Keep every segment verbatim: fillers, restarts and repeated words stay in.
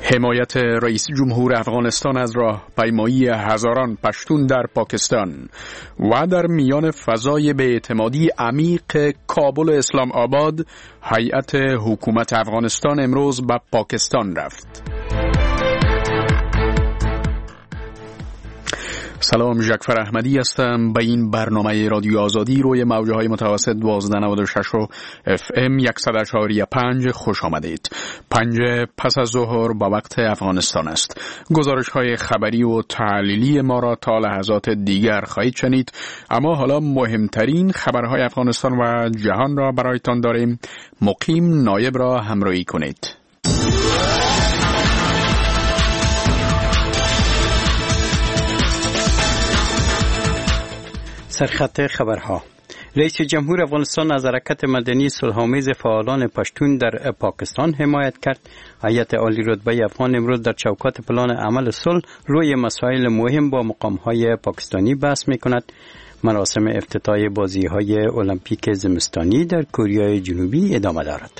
حمایت رئیس جمهور افغانستان از راهپیمایی هزاران پشتون در پاکستان و در میان فضای بی‌اعتمادی عمیق کابل اسلام آباد، هیئت حکومت افغانستان امروز به پاکستان رفت. سلام، جعفر احمدی هستم. به این برنامه رادیو آزادی روی موجه های متوسط دوازده نود و شش و اف ام صد و چهار و پنج خوش آمدید. پنج پس از ظهر با وقت افغانستان است. گزارش های خبری و تحلیلی ما را تا لحظات دیگر خواهید شنید، اما حالا مهمترین خبرهای افغانستان و جهان را برایتان داریم. مقیم نایب را همراهی کنید. سرخط خبرها. رئیس جمهور افغانستان از حرکت مدنی صلح‌آمیز فعالان پشتون در پاکستان حمایت کرد. هیئت عالی رتبه افغان امروز در چوکات پلان عمل صلح روی مسائل مهم با مقام‌های پاکستانی بحث می‌کند. مراسم افتتاح بازی‌های المپیک زمستانی در کره جنوبی ادامه دارد.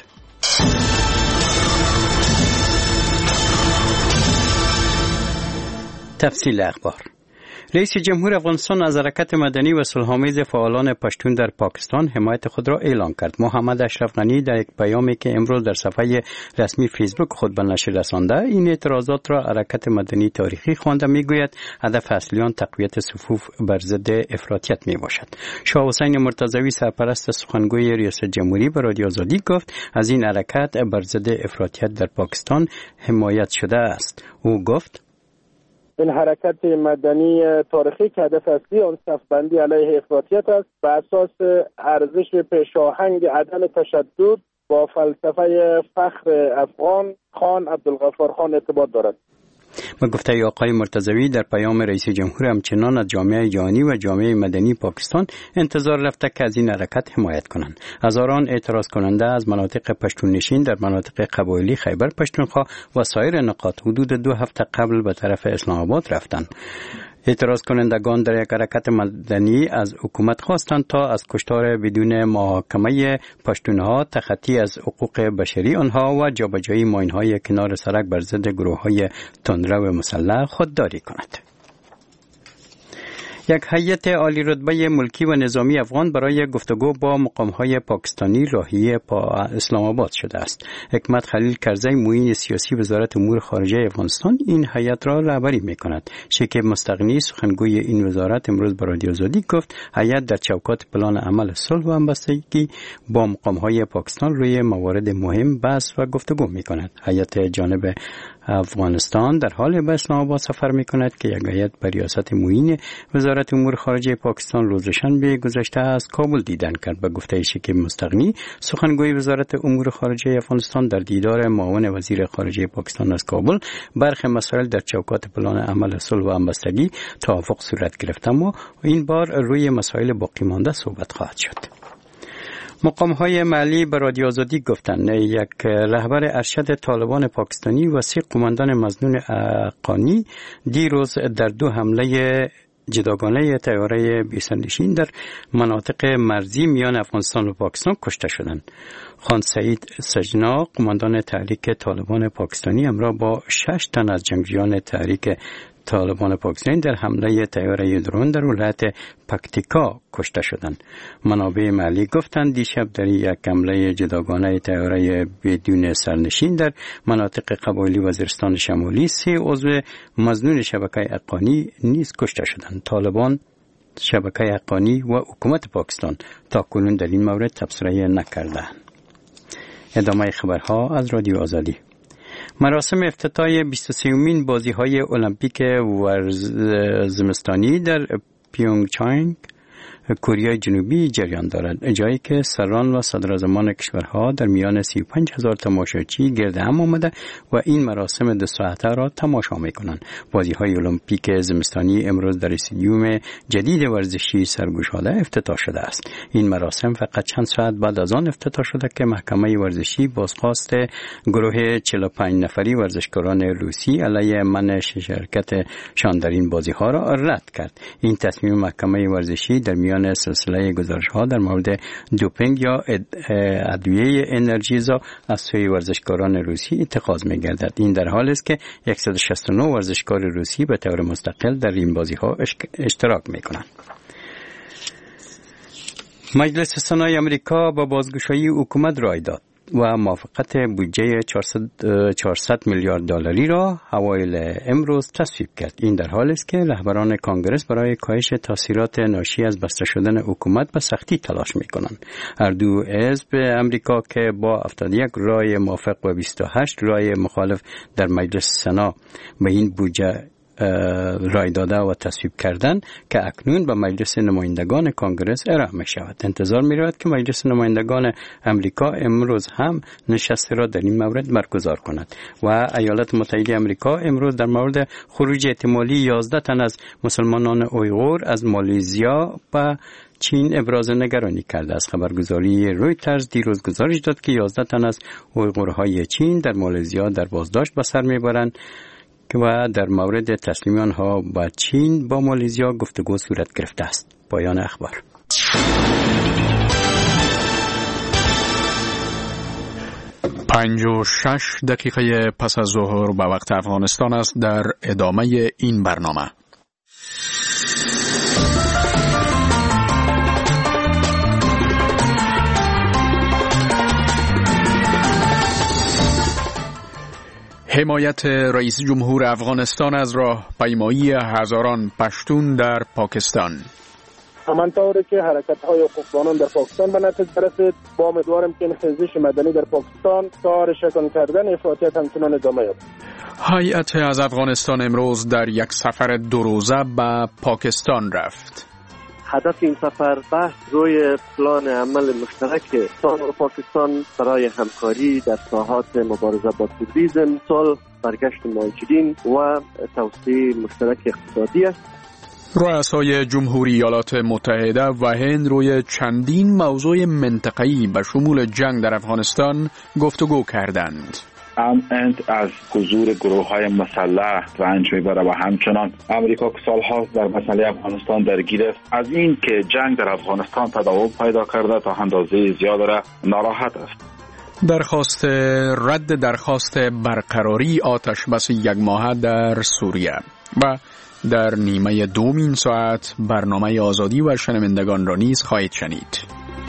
تفصیل اخبار. رئیس جمهور افغانستان از حرکت مدنی و صلح‌آمیز فعالان پشتون در پاکستان حمایت خود را اعلام کرد. محمد اشرف غنی در یک پیامی که امروز در صفحه رسمی فیسبوک خود به نشر رسانده، این اعتراضات را حرکت مدنی تاریخی خوانده، میگوید هدف اصلی آن تقویت صفوف بر ضد افراطیت میباشد. شاه حسین مرتضوی سرپرست سخنگوی ریاست جمهوری به رادیو آزادی گفت از این حرکت بر ضد افراطیت در پاکستان حمایت شده است. او گفت این حرکت مدنی تاریخی که هدف اصلی آن صف‌بندی علیه افراطیت است، به اساس ارزش پیشاهنگ عدم تشدد با فلسفه فخر افغان خان عبدالغفار خان ارتباط دارد. به گفته آقای مرتضوی در پیام رئیس جمهور همچنان از جامعه جهانی و جامعه مدنی پاکستان انتظار رفته که از این حرکت حمایت کنند. هزاران اعتراض کننده از مناطق پشتون نشین در مناطق قبایلی خیبر پشتونخوا و سایر نقاط حدود دو هفته قبل به طرف اسلام آباد رفتند. اعتراض کنندگان در یک حرکت مدنی از حکومت خواستند تا از کشتار بدون محاکمه پشتونها، تخطی از حقوق بشری آنها و جابجایی ماین‌های کنار سرک بر ضد گروه‌های تندرو مسلح خودداری کند. یک هیئت عالی رتبه ملکی و نظامی افغان برای گفتگو با مقام‌های پاکستانی راهی با اسلام آباد شده است. حکمت خلیل کرزی، معین سیاسی وزارت امور خارجه افغانستان، این هیئت را رهبری می‌کند. شکیب مستغنی، سخنگوی این وزارت، امروز به رادیو آزادی گفت هیئت در چوکات پلان عمل صلح و همبستگی با مقام‌های پاکستان روی موارد مهم بحث و گفتگو می‌کند. هیئت جانب افغانستان در حال به اسلام آباد سفر می‌کند که یک هیئت به ریاست معین وزارت امور خارجه پاکستان روز شنبه گذشته از کابل دیدن کرد. به گفته شکیب مستغنی، سخنگوی وزارت امور خارجه افغانستان در دیدار معاون وزیر خارجه پاکستان از کابل برخی مسائل در چوکات پلان عمل صلح و همبستگی توافق صورت گرفت، اما این بار روی مسائل باقی مانده صحبت خواهد شد. مقام‌های محلی به رادیو آزادی گفتند یک رهبر ارشد طالبان پاکستانی وسیع قماندان مظنون حقانی دیروز در دو حمله جداگانه طیاره بی‌سرنشین در مناطق مرزی میان افغانستان و پاکستان کشته شدند. خان سعید سجنا، قماندان تحریک طالبان پاکستانی، همراه با شش تن از جنگجویان تحریک طالبان پاکستانی در حمله طیاره درون در ولایت پکتیکا کشته شدند. منابع محلی گفتند دیشب در یک حمله جداگانه طیاره بدون سرنشین در مناطق قبایلی وزیرستان شمالی سه عضو مظنون شبکه حقانی نیز کشته شدند. طالبان، شبکه حقانی و حکومت پاکستان تا کنون در این مورد تبصره نکردند. ادامه خبرها از رادیو آزادی. مراسم افتتاح بیست و سومین بازی‌های المپیک زمستانی در پیونگچانگ کره جنوبی جریان دارد، جایی که سران و صدراعظمان کشورها در میان سی و پنج هزار تماشاچی گرد هم آمده و این مراسم دو ساعته را تماشا می‌کنند. بازی‌های المپیک زمستانی امروز در استادیوم جدید ورزشی سرگشاده افتتاح شده است. این مراسم فقط چند ساعت بعد از آن افتتاح شده که محکمه ورزشی بازخواست گروه چهل و پنج نفری ورزشکاران روسی علیه منع شرکت شان در این بازی‌ها را رد کرد. این تصمیم محکمه ورزشی در میان سلسله گزارش‌ها در مورد دوپینگ یا ادویه انرژیزا از سوی ورزشکاران روسی اتخاذ می‌گردد. این در حالی است که صد و شصت و نه ورزشکار روسی به طور مستقل در این بازی‌ها اشتراک می‌کنند. مجلس سنای امریکا با بازگشایی حکومت رای داد و موافقت بودجه چهارصد میلیارد دلاری را اوایل امروز تصویب کرد. این در حالی است که رهبران کانگرس برای کاهش تاثیرات ناشی از بسته شدن حکومت به سختی تلاش می‌کنند. هر دو حزب امریکا که با هفتاد و یک رای موافق و بیست و هشت رای مخالف در مجلس سنا به این بودجه رای داده و تصویب کردن که اکنون به مجلس نمایندگان کانگرس ارائه می شود. انتظار می رود که مجلس نمایندگان امریکا امروز هم نشست را در این مورد برگزار کند و ایالات متحده امریکا امروز در مورد خروج احتمالی یازده تن از مسلمانان اویغور از مالزیا به چین ابراز نگرانی کرده است. خبرگزاری رویترز دیروز گزارش داد که یازده تن از اویغورهای چین در مالزیا در بازداشت به سر میبرند و در مورد تسلیم آنها با چین با مالزیا گفتگو صورت گرفته است. پایان اخبار. پنج و شش دقیقه پس از ظهر به وقت افغانستان است. در ادامه این برنامه حمایت رئیس جمهور افغانستان از راه پیمایی هزاران پشتون در پاکستان. همانطوری که حرکت‌های حقوقبانان در پاکستان به نتیجه رسید، با امیدوارم که این خیزش مدنی در پاکستان کار شکن کردن افراطیت همچنان ادامه یابد. هیئت از افغانستان امروز در یک سفر دو روزه به پاکستان رفت. هدف این سفر بحث روی پلان عمل مشترک افغانستان و پاکستان برای همکاری در ساحات مبارزه با تروریسم، صلح، برگشت مهاجرین و توسعه مشترک اقتصادی است. رؤسای جمهوری ایالات متحده و هند روی چندین موضوع منطقه‌ای به شمول جنگ در افغانستان گفتگو کردند. هند از حضور گروه های مسلح رنج میبره و همچنان امریکا که سال‌هاست در مسئله افغانستان درگیر است. از این که جنگ در افغانستان تداوم پیدا کرده تا اندازه زیاد را ناراحت است. درخواست رد درخواست برقراری آتش بس یک ماهه در سوریه و در نیمه دوم این ساعت برنامه آزادی و شنوندگان را نیز خواهید شنید.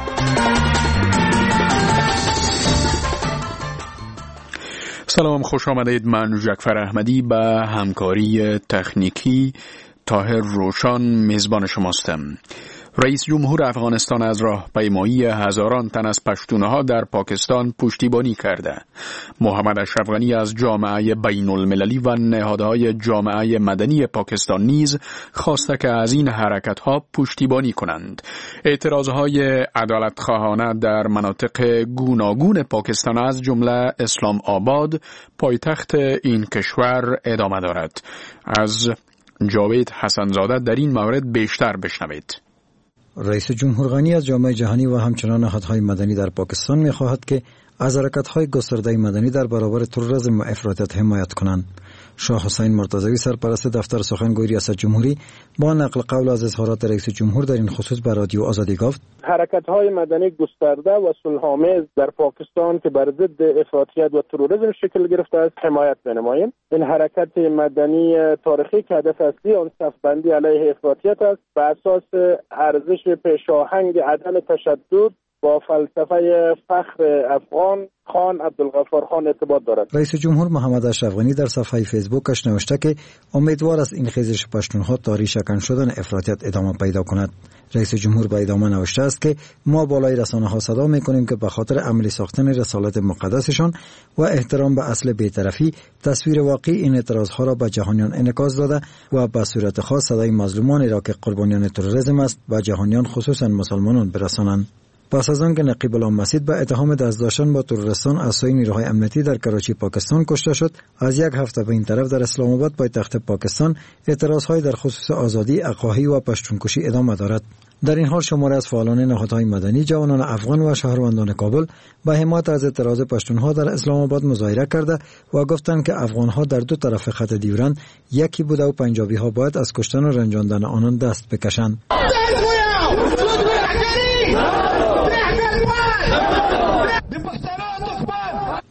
سلام، خوش آمدید. من جعفر احمدی به همکاری تکنیکی طاهر روشان میزبان شماستم. رئیس جمهور افغانستان از راهپیمایی هزاران تن از پشتونها در پاکستان پشتیبانی کرده. محمد اشرف غنی از جامعه بین المللی و نهادهای جامعه مدنی پاکستان نیز خواسته که از این حرکت‌ها پشتیبانی کنند. اعتراضهای عدالت‌خواهانه در مناطق گوناگون پاکستان از جمله اسلام آباد، پایتخت این کشور ادامه دارد. از جاوید حسنزاده در این مورد بیشتر بشنوید. رئیس جمهور غنی از جامعه جهانی و همچنان نهادهای مدنی در پاکستان می‌خواهد که از حرکت‌های گسترده مدنی در برابر تروریسم و افراطیت حمایت کنند. شاه حسین مرتضوی سرپرست دفتر سخنگوی ریاست جمهوری با نقل قول از اظهارات رئیس جمهور در این خصوص به رادیو آزادی گفت: حرکت‌های مدنی گسترده و صلح‌آمیز در پاکستان که بر ضد افراطیت و تروریسم شکل گرفته است حمایت می‌نماییم. این حرکت مدنی تاریخی که هدف اصلی آن صف‌بندی علیه افراطیت است، بر اساس ارزش پیشاهنگ عدم تشدد با فلسفه فخر افغان خان عبدالغفار خان ارتباط دارد. رئیس جمهور محمد اشرف غنی در صفحه فیسبوکش نوشته که امیدوار است این خیزش پشتونها تا ریشه‌کن شدن افراطیت ادامه پیدا کند. رئیس جمهور به ادامه نوشته است که ما بالای رسانه‌ها صدا می‌کنیم که به خاطر عملی ساختن رسالت مقدسشان و احترام به اصل بی‌طرفی تصویر واقعی این اعتراضها را به جهانیان انعکاس داده و به صورت خاص صدای مظلومانی را که قربانیان تروریسم است و جهانیان خصوصا مسلمانان برسانند. پس از آنکه نقیب الله مسعود به اتهام دست داشتن با تروریستان از سوی نیروهای امنیتی در کراچی پاکستان کشته شد، از یک هفته به این طرف در اسلام آباد پایتخت پاکستان اعتراضهای در خصوص آزادی، اقاحی و پشتونکشی ادامه دارد. در این حال شماری از فعالان نهادهای مدنی، جوانان افغان و شهروندان کابل به حمایت از اعتراض پشتونها در اسلام آباد مظاهره کرده و گفتند که افغانها در دو طرف خط دیورند یکی بوده و پنجابی‌ها باید از کشتن و رنجاندن آنان دست بکشند.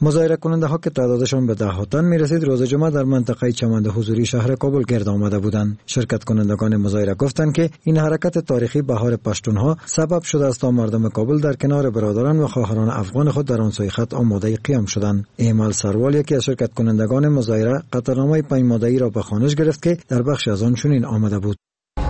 مظاهره کننده ها که تعدادشان به ده ها تن می رسید روز جمعه در منطقه چمند حضوری شهر کابل گرد آمده بودند. شرکت کنندگان مظاهره گفتند که این حرکت تاریخی بهار پشتونها سبب شده است تا مردم کابل در کنار برادران و خواهران افغان خود در آن سوی خط آماده قیام شدند. ایمال سروال یکی از شرکت کنندگان مظاهره قطعنامه پیمانه‌ای را به خوانش گرفت که در بخش از آن چنین آمده بود: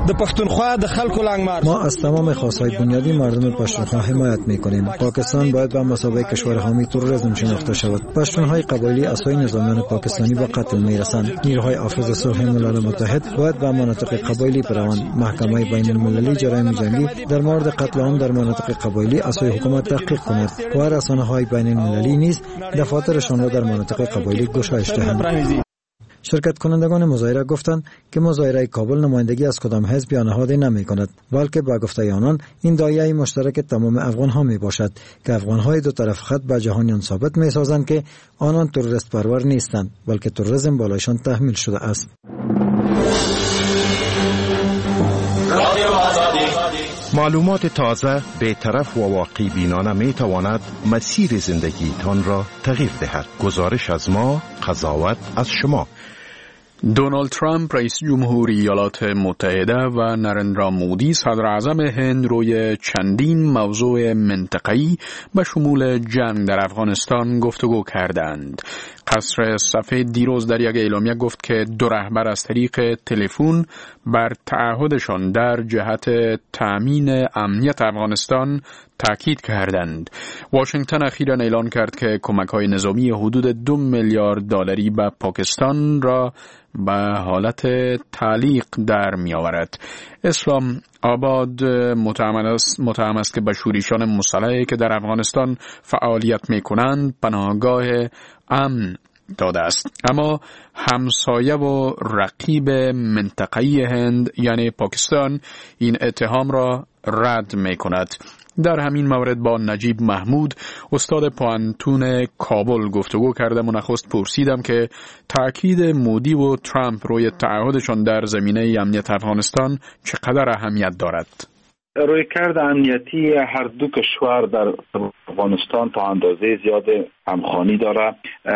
ما از تمام خواستهای بنیادی مردم پشتونخوا حمایت می‌کنیم. پاکستان باید به مثابه کشور حامی تروریسم شناخته شود. پشتونهای قبایلی اسای نظامیان پاکستانی به قتل می‌رسند. نیروهای حافظ صلح ملل متحد باید به مناطق قبایلی بروند. محکمه بین المللی جرایم جنگی در مورد قتل عام در مناطق قبایلی اسای حکومت تحقیق کند و رسانه‌های بین المللی نیز دفاترشان را در مناطق قبایلی گشایش دهند. شرکت کنندگان مظاهره گفتند که مظاهره کابل نمایندگی از کدام حزب یا نهادی نمی کند، بلکه به گفته آنان این دایره مشترک تمام افغان ها می باشد که افغان های دو طرف خط به جهانیان ثابت می سازند که آنان تروریست پرور نیستند، بلکه تروریسم بالایشان تحمیل شده است. معلومات تازه، بی‌طرف و واقعی بینانه می تواند مسیر زندگی تان را تغییر دهد. گزارش از ما، قضاوت از شما. دونالد ترامپ رئیس جمهوری ایالات متحده و نرندرا مودی صدر اعظم هند روی چندین موضوع منطقه‌ای به شمول جنگ در افغانستان گفتگو کردند. قصر سفید دیروز در یک اعلامیه گفت که دو رهبر از طریق تلفن بر تعهدشان در جهت تأمین امنیت افغانستان تاکید کردند. واشنگتن اخیراً اعلان کرد که کمک‌های نظامی حدود دو میلیارد دلاری به پاکستان را به حالت تعلیق در می‌آورد. اسلام آباد متهم است که به شورشیان مسلحی که در افغانستان فعالیت می‌کنند پناهگاه امن داده است، اما همسایه و رقیب منطقه‌ای هند یعنی پاکستان این اتهام را رد می‌کند. در همین مورد با نجیب محمود استاد پوهنتون کابل گفتگو کردم و نخست پرسیدم که تأکید مودی و ترامپ روی تعهدشان در زمینه امنیت افغانستان چقدر اهمیت دارد. رویکرد امنیتی هر دو کشور در افغانستان تا اندازه زیاد همخوانی داره.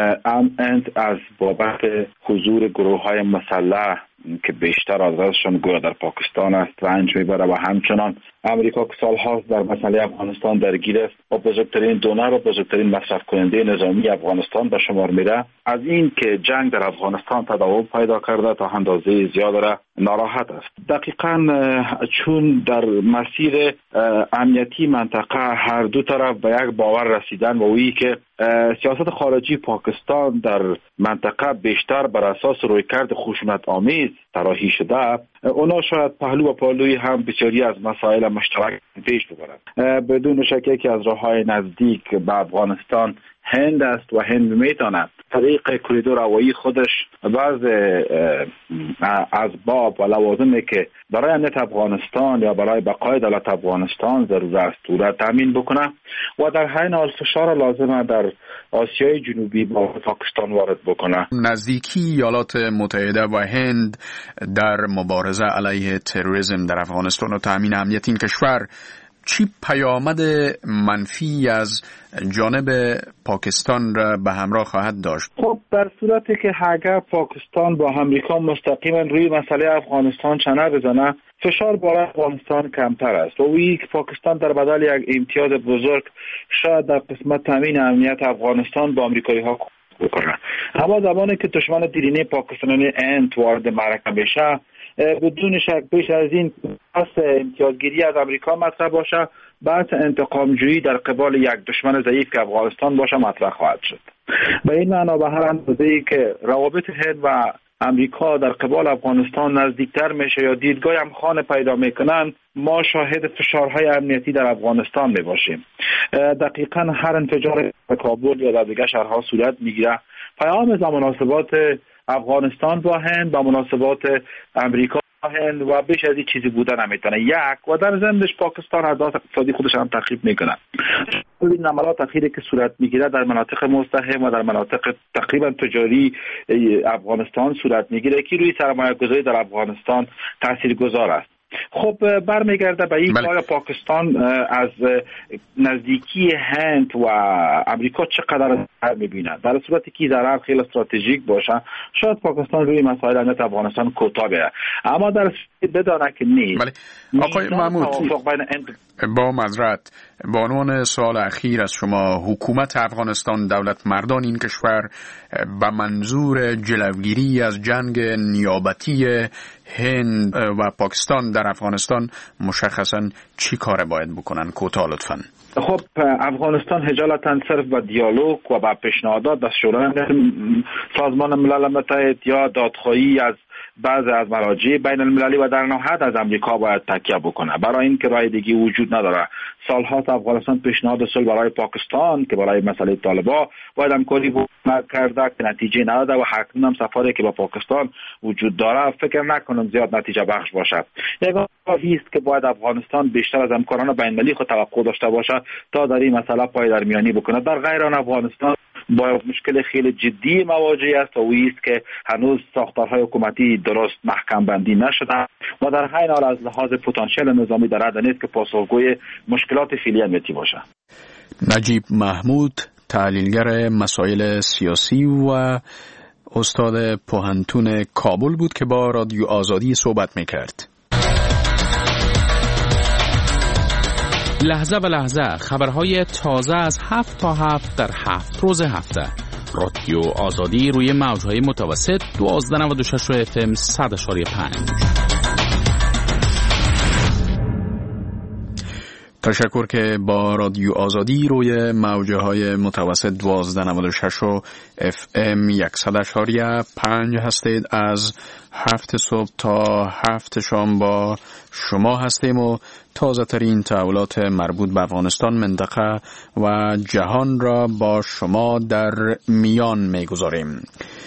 هند از بابت حضور گروه‌های مسلح که بیشتر از ازشان گویا در پاکستان است رنج میبره و همچنان امریکا که سال‌هاست در مسئله افغانستان درگیر است و بزرگترین دونر و بزرگترین مصرف کننده نظامی افغانستان به شمار میره، از این که جنگ در افغانستان تداوم پیدا کرده تا اندازه زیاد را ناراحت است. دقیقاً چون در مسیر امنیتی منطقه هر دو طرف به یک باور رسیدن و وی که سیاست خارجی پاکستان در منطقه بیشتر بر اساس رویکرد خشونت آمیز طراحی شده، اونا شاید پهلو و پهلوی هم بسیاری از مسائل مشترک پیش ببرند. بدون شک که از راههای نزدیک به افغانستان هند است و هند میتواند طریق کریدور هوایی خودش بعض اسباب و لوازمی که برای امنیت افغانستان یا برای بقای دولت افغانستان ضرور است او را تامین بکنه و در حین حال فشار لازمه در آسیای جنوبی با پاکستان وارد بکنه. نزدیکی ایالات متحده و هند در مبارزه علیه تروریسم در افغانستان و تامین امنیت این کشور چی پیامد منفی از جانب پاکستان را به همراه خواهد داشت؟ خب در صورتی که اگر پاکستان با امریکا مستقیما روی مسئله افغانستان چنه بزنه، فشار برای افغانستان کمتر است و وی که پاکستان در بدل یک امتیاز بزرگ شاید در قسمت تامین امنیت افغانستان با امریکایی ها بکنه. اما زمانی که دشمن دیرینه پاکستانی هند وارد معرکه بشه، بدون شک بیش از این پس امتیازگیری از امریکا مطرح باشه، بعد انتقام جویی در قبال یک دشمن ضعیف که افغانستان باشه مطرح خواهد شد. به این معنا به هر اندازه‌ای که روابط هند و امریکا در قبال افغانستان نزدیکتر میشه یا دیدگاه همخوان پیدا میکنن، ما شاهد فشارهای امنیتی در افغانستان میباشیم. دقیقاً هر انفجار در کابل یا در دیگر شهرها صورت میگیره، پیام از مناسبات افغانستان با هند با مناسبات امریکا با هند و بیش از این چیزی بودن نمیتونه. یک و در ضمنش پاکستان از لحاظ اقتصادی خودش هم تخریب میکنه. این عملات اخیری که صورت میگیره در مناطق مزدحم و در مناطق تقریبا تجاری افغانستان صورت میگیره که روی سرمایه گذاری در افغانستان تاثیرگذار است. خب برمیگرده به این که آیا پاکستان از نزدیکی هند و امریکا چقدر ضرر می‌بیند. در صورتی که ضرر خیلی استراتژیک باشه شاید پاکستان روی مسائل امنیت افغانستان کوتاه بیاید، اما در بدانه که نیست. بله. آقای محمود با معذرت با عنوان سوال اخیر از شما، حکومت افغانستان دولت مردان این کشور به منظور جلوگیری از جنگ نیابتی هند و پاکستان در افغانستان مشخصا چی کار باید بکنن؟ کوتاه لطفاً. خب افغانستان هجالتا صرف به دیالوگ و به پیشنهادات از شورای سازمان ملل متحد یا دادخواهی از بعضی از مراجع بین المللی و در نهایت از امریکا باید تکیه بکنه، برای اینکه راه دیگه وجود نداره. سالها افغانستان پیشنهاد صلح برای پاکستان که برای مسئله طالبان باید همکاری کرده که نتیجه نداده و حتما هم سفاری که با پاکستان وجود داره فکر نکنم زیاد نتیجه بخش باشد. یگانه راهی است که باید افغانستان بیشتر از همکاران بین المللی خود توقع داشته باشه تا در این مسئله پای در میانی بکنه. در غیر آن افغانستان با مشکل خیلی جدی مواجه است و او است که هنوز ساختارهای حکومتی درست محکم بندی نشده و در حین حال از لحاظ پتانسیل نظامی در حد نیست که پاسخگوی مشکلات فعلی امنیتی باشه. نجیب محمود، تحلیلگر مسائل سیاسی و استاد پوهنتون کابل بود که با رادیو آزادی صحبت میکرد. لحظه به لحظه خبرهای تازه از هفت تا هفت در هفت روز هفته. رادیو آزادی روی موجهای متوسط دوازده نود و شش اف ام صد اشاری پنج. تشکر که با رادیو آزادی روی موجه های متوسط دوازده نود و شش و اف ام صد اشاری پنج هستید. از هفت صبح تا هفت شام با شما هستیم و تازه ترین تحولات مربوط به افغانستان، منطقه و جهان را با شما در میان میگذاریم.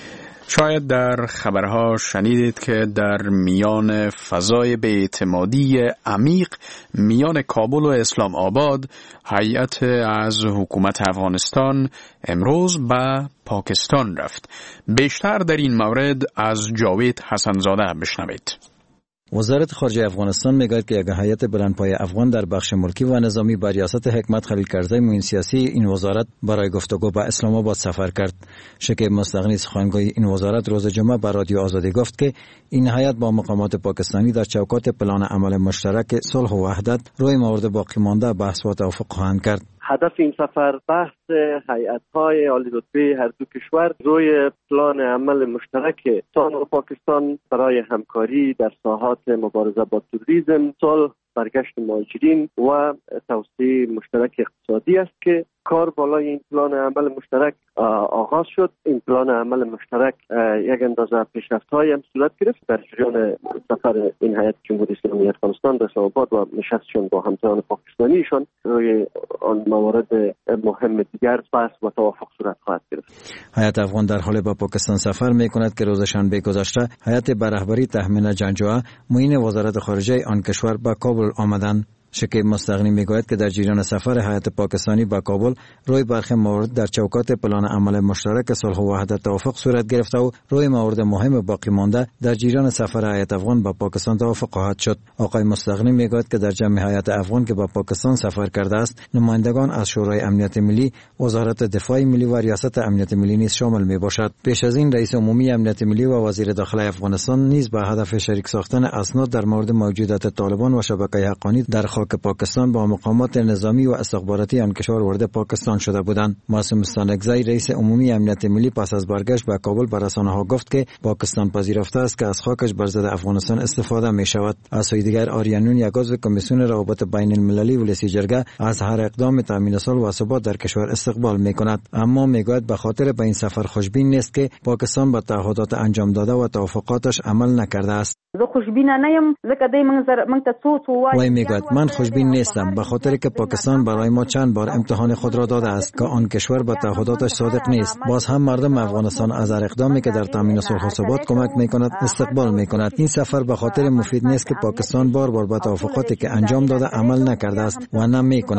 شاید در خبرها شنیدید که در میان فضای بی‌اعتمادی عمیق میان کابل و اسلام آباد، هیئت از حکومت افغانستان امروز به پاکستان رفت. بیشتر در این مورد از جاوید حسنزاده بشنوید. وزارت خارجه افغانستان میگوید که یک هیئت بلندپایه افغان در بخش ملکی و نظامی با ریاست حکمت خلیل کرزی معین سیاسی این وزارت برای گفتگو به اسلام آباد سفر کرد. شکیب مستغنی سخنگوی این وزارت روز جمعه به رادیو آزادی گفت که این هیئت با مقامات پاکستانی در چوکات پلان عمل مشترک صلح و وحدت روی موارد باقی مانده بحث و توافق خواهند کرد. هدف این سفر بحث هیئت‌های عالی رتبه هر دو کشور روی پلان عمل مشترک پاکستان و پاکستان برای همکاری در ساحات مبارزه با تروریسم، صلح، برگشت مهاجرین و توسعه مشترک اقتصادی است که کار بالای این پلان عمل مشترک آغاز شد. این پلان عمل مشترک یک اندازه پیشرفت‌هایی هم صورت گرفت در جریان سفر این هیئت جمهوری اسلامی افغانستان به اسلام آباد و نشستشون با همتایان پاکستانیشان روی آن موارد مهم دیگر بحث و توافق صورت خواهد گرفت. هیئت افغان در حال به پاکستان سفر می‌کند که روز شنبه گذشته هیئت به رهبری تهمینه جنجوعه معین وزارت خارجه آن کشور به کابل آمدند. شکیب مستغنی میگوید که در جریان سفر هیئت پاکستانی به کابل روی برخی موارد در چوکات پلان عمل مشترک صلح و وحدت توافق صورت گرفته و روی موارد مهم باقی مانده در جریان سفر هیئت افغان به پاکستان توافق خواهد شد. آقای مستغنی میگوید که در جمع هیئت افغان که به پاکستان سفر کرده است، نمایندگان از شورای امنیت ملی، وزارت دفاع ملی و ریاست امنیت ملی نیز شامل میباشد. پیش از این رئیس عمومی امنیت ملی و وزیر داخله افغانستان نیز به هدف شریک ساختن اسناد در مورد موجودیت طالبان و شبکه حقانی در خاک پاکستان با مقامات نظامی و استخباراتی آن کشور وارد پاکستان شده بودند. معصوم استانکزی رئیس عمومی امنیت ملی پس از برگشت به کابل به رسانه‌ها گفت که پاکستان پذیرفته است که از خاکش بر ضد افغانستان استفاده می شود. از سوی دیگر آریانون یک عضو کمیسیون روابط بین المللی ولسی جرگه از هر اقدام تامین صلح و ثبات در کشور استقبال می کند، اما میگوید به خاطر به این سفر خوشبین نیست که پاکستان به تعهدات انجام داده و توافقاتش عمل نکرده است. زه خوشبین نه یم ځکه دای موږ سره موږ ته څو څو وای میگوید من خوشبین نیستم به خاطر که پاکستان برای ما چند بار امتحان خود را داده است که آن کشور به تعهداتش صادق نیست. باز هم مردم افغانستان از هر اقدامی که در تامین صلح و ثبات کمک میکند استقبال میکند. این سفر به خاطر مفید نیست که پاکستان بار بار به توافقاتی که انجام داده عمل نکرده است و نه میکند.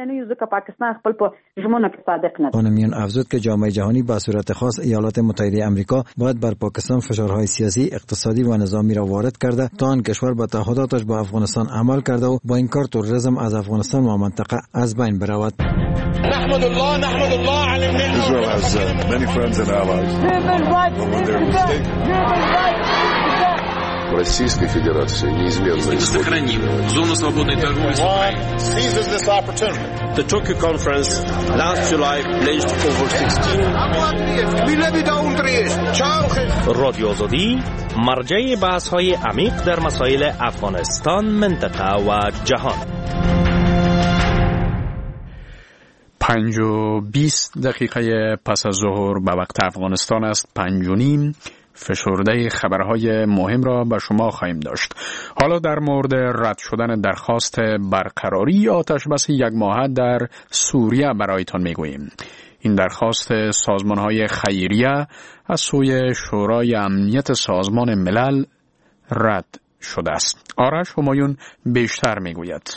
بینه نه یو ځکه پاکستان خپل په ژمنو کې صادق نه. خانمیان افزود که جامعه جهانی به صورت خاص ایالات متحده آمریکا باید بر پاکستان فشارهای سیاسی، اقتصادی و نظامی را وارد کرده تا آن کشور به تعهداتش با افغانستان عمل کرده و با این کار تروریسم از افغانستان و منطقه از بین برود. نحمد الله نحمد الله على النعمة. Israel has uh, many friends and allies. Российской Федерации неизменно сохраним зону свободной торговли с Украиной. Seizes this opportunity. The Tokyo conference last July pledged over sixteen. رادیو آزادی مرجع بحث‌های عمیق در مسائل افغانستان، منطقه و جهان. پنج و بیست دقیقه پس از ظهر به وقت افغانستان است. پنج و نیم فشرده خبرهای مهم را به شما خواهیم داشت. حالا در مورد رد شدن درخواست برقراری آتش بس یک ماهه در سوریه برایتان میگوییم. این درخواست سازمانهای خیریه از سوی شورای امنیت سازمان ملل رد شده است. آرش همایون بیشتر میگوید.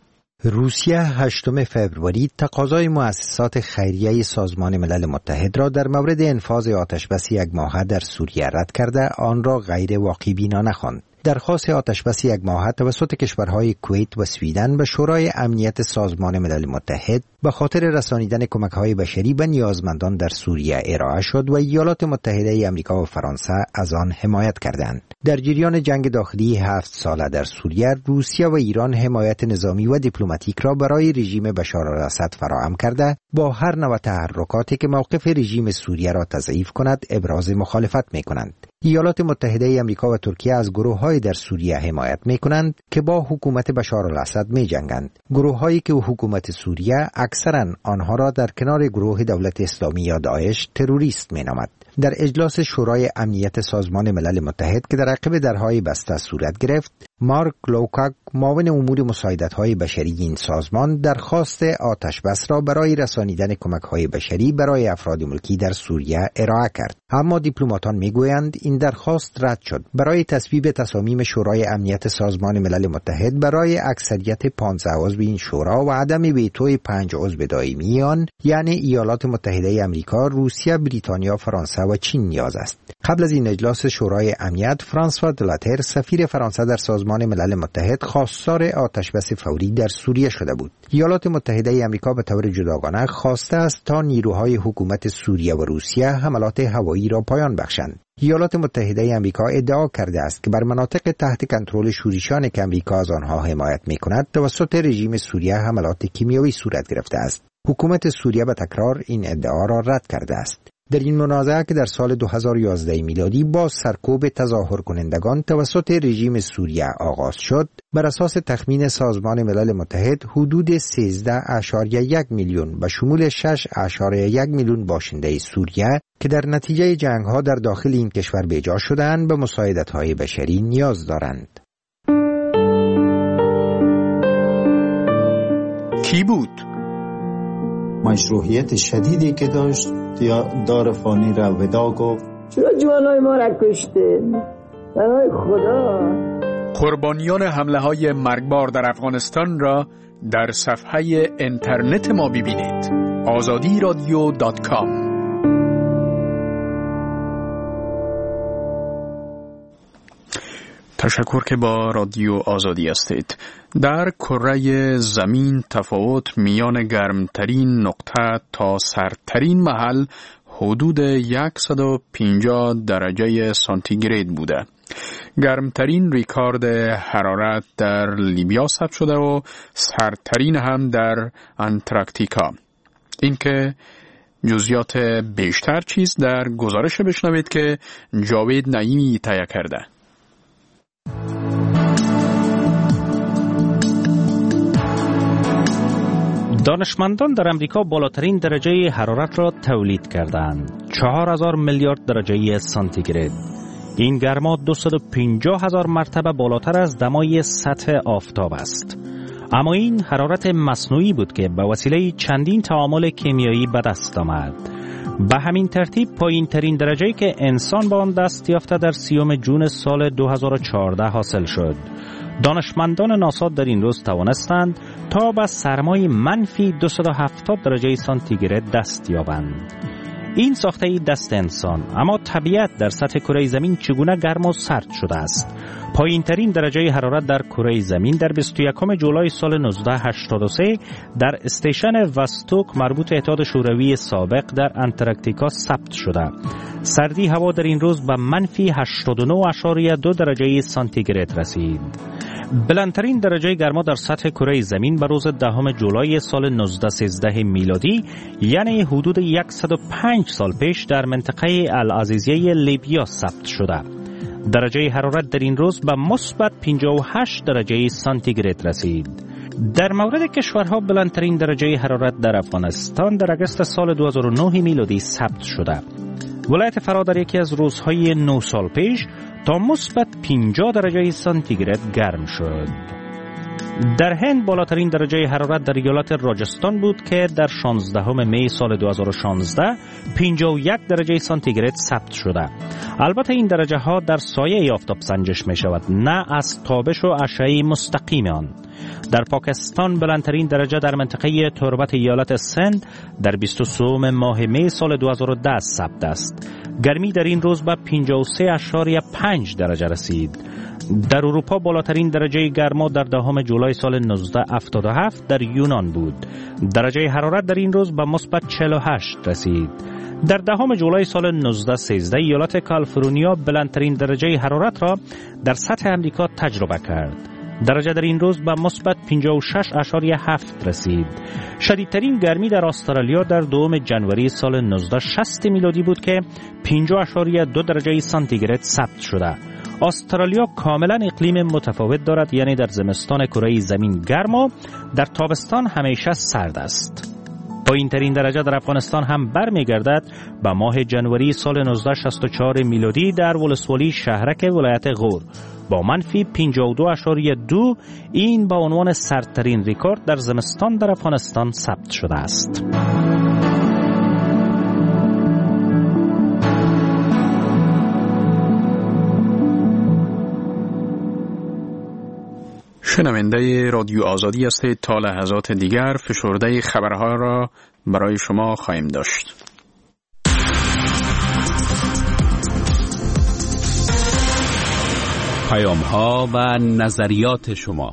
روسیه هشتم فوریه تقاضای مؤسسات خیریه سازمان ملل متحد را در مورد انفاذ آتشبس یک ماهه در سوریه رد کرده، آن را غیر واقع بینانه خواند. درخواست آتشبس یک ماهه توسط کشورهای کویت و سویدن به شورای امنیت سازمان ملل متحد به خاطر رسانیدن کمک‌های بشری به نیازمندان در سوریه ارائه شد و ایالات متحده آمریکا و فرانسه از آن حمایت کردند. در جریان جنگ داخلی هفت ساله در سوریه، روسیه و ایران حمایت نظامی و دیپلماتیک را برای رژیم بشار الاسد فراهم کرده، با هر نوع تحرکاتی که موقف رژیم سوریه را تضعیف کند ابراز مخالفت می‌کنند. ایالات متحده آمریکا و ترکیه از گروه‌های در سوریه حمایت می‌کنند که با حکومت بشار الاسد می‌جنگند. گروه‌هایی که حکومت سوریه اکثراً آنها را در کنار گروه دولت اسلامی یا داعش تروریست می‌نامد. در اجلاس شورای امنیت سازمان ملل متحد که در عقب درهای بسته صورت گرفت، مارک لوکاک، معاون امور مساعدت‌های بشری این سازمان، درخواست آتشبس را برای رسانیدن کمک‌های بشری برای افراد ملکی در سوریه ارائه کرد. اما دیپلماتان می‌گویند این درخواست رد شد. برای تصویب تصامیم شورای امنیت سازمان ملل متحد برای اکثریت پانزده عضو این شورا و عدم ویتوی پنج عضو دائمی آن، یعنی ایالات متحده آمریکا، روسیه، بریتانیا، فرانسه و چین نیاز است. قبل از این اجلاس شورای امنیت، فرانسوا دلاتر، سفیر فرانسه در سازمان ملل متحد، خواستار آتشبس فوری در سوریه شده بود. ایالات متحده آمریکا به طور جداگانه خواسته است تا نیروهای حکومت سوریه و روسیه حملات هوایی را پایان بخشند. ایالات متحده آمریکا ادعا کرده است که بر مناطق تحت کنترل شورشیان که آمریکا از آنها حمایت می‌کند توسط رژیم سوریه حملات کیمیایی صورت گرفته است. حکومت سوریه به تکرار این ادعا را رد کرده است. در این منازعه که در سال دو هزار و یازده میلادی با سرکوب تظاهر کنندگان توسط رژیم سوریه آغاز شد، بر اساس تخمین سازمان ملل متحد حدود سیزده اشاریه یک میلیون به شمول شش اشاریه یک میلیون باشنده سوریه که در نتیجه جنگ‌ها در داخل این کشور بیجا شدند به مساعدت‌های بشری نیاز دارند. کی بود؟ مشروعیت شدیدی که داشت دار فانی را ودا گفت. چرا جوانای ما را کشته؟ برای خدا. قربانیان حمله های مرگبار در افغانستان را در صفحه اینترنت ما ببینید. آزادی رادیو دات کام. تشکر که با رادیو آزادی هستید. در کره زمین تفاوت میان گرمترین نقطه تا سردترین محل حدود صد و پنجاه درجه سانتیگراد بوده. گرمترین ریکارد حرارت در لیبیا ثبت شده و سردترین هم در انتارکتیکا. اینکه جزئیات بیشتر چیز در گزارش بشنوید که جاوید نعیمی تهیه کرده. دانشمندان در امریکا بالاترین درجه حرارت را تولید کردند، چهار هزار میلیارد درجه سانتیگراد. این گرما دویست و پنجاه هزار مرتبه بالاتر از دمای سطح آفتاب است. اما این حرارت مصنوعی بود که به وسیله چندین تعامل کیمیایی به دست آمد. به همین ترتیب پایین ترین درجه‌ای که انسان به آن دست یافته در سیوم جون سال دو هزار و چهارده حاصل شد. دانشمندان ناسا در این روز توانستند تا به سرمای منفی دویست و هفتاد درجه سانتیگراد دست یابند. این ساخته ای دست انسان، اما طبیعت در سطح کره زمین چگونه گرم و سرد شده است. پایین ترین درجه حرارت در کره زمین در بیست و یکم جولای سال نوزده هشتاد و سه در استیشن وستوک مربوط اتحاد شوروی سابق در انتارکتیکا ثبت شده. سردی هوا در این روز به منفی هشتاد و نه اشاریه دو درجه سانتیگراد رسید. بلندترین درجه گرما در سطح کره زمین به روز دهم جولای سال نوزده سیزده میلادی، یعنی حدود صد و پنج سال پیش، در منطقه العزیزیه لیبیا ثبت شده. درجه حرارت در این روز به مثبت پنجاه و هشت درجه سانتیگراد رسید. در مورد کشورها، بلندترین درجه حرارت در افغانستان در اگست سال دو هزار و نه میلادی ثبت شده. ولایت فرا در یکی از روزهای نه سال پیش تا مثبت پنجاه درجه سانتیگراد گرم شد. در هند بالاترین درجه حرارت در ایالت راجستان بود که در شانزدهم می سال دو هزار و شانزده پنجاه و یک درجه سانتیگراد ثبت شده. البته این درجه ها در سایه آفتاب سنجش می شود، نه از تابش و اشعه مستقیم آن. در پاکستان بلندترین درجه در منطقه تربت ایالت سند در بیست و سوم ماه می سال دو هزار و ده ثبت است. گرمی در این روز به پنجاه و سه اشاریه پنج درجه رسید. در اروپا بالاترین درجه گرما در دهم جولای سال نوزده هفتاد و هفت در یونان بود. درجه حرارت در این روز به مثبت چهل و هشت رسید. در دهم جولای سال نوزده سیزده ایالت کالیفرنیا بلندترین درجه حرارت را در سطح امریکا تجربه کرد. درجه در این روز به مثبت پنجاه و شش اشاریه هفت رسید. شدیدترین گرمی در استرالیا در دوم جنوری سال نوزده شصت میلادی بود که پنجاه اشاریه دو درجه سانتیگراد ثبت شده. استرالیا کاملا اقلیم متفاوت دارد، یعنی در زمستان کره زمین گرم و در تابستان همیشه سرد است. پایین ترین درجه در افغانستان هم برمیگردد به ماه جنوری سال نوزده شصت و چهار میلادی در ولسوالی شهرک ولایت غور با منفی پنجاه و دو اشاریه دو. این با عنوان سردترین رکورد در زمستان در افغانستان ثبت شده است. شنونده رادیو آزادی هستید. تا لحظات دیگر فشرده خبرها را برای شما خواهیم داشت. پیام‌ها و نظریات شما.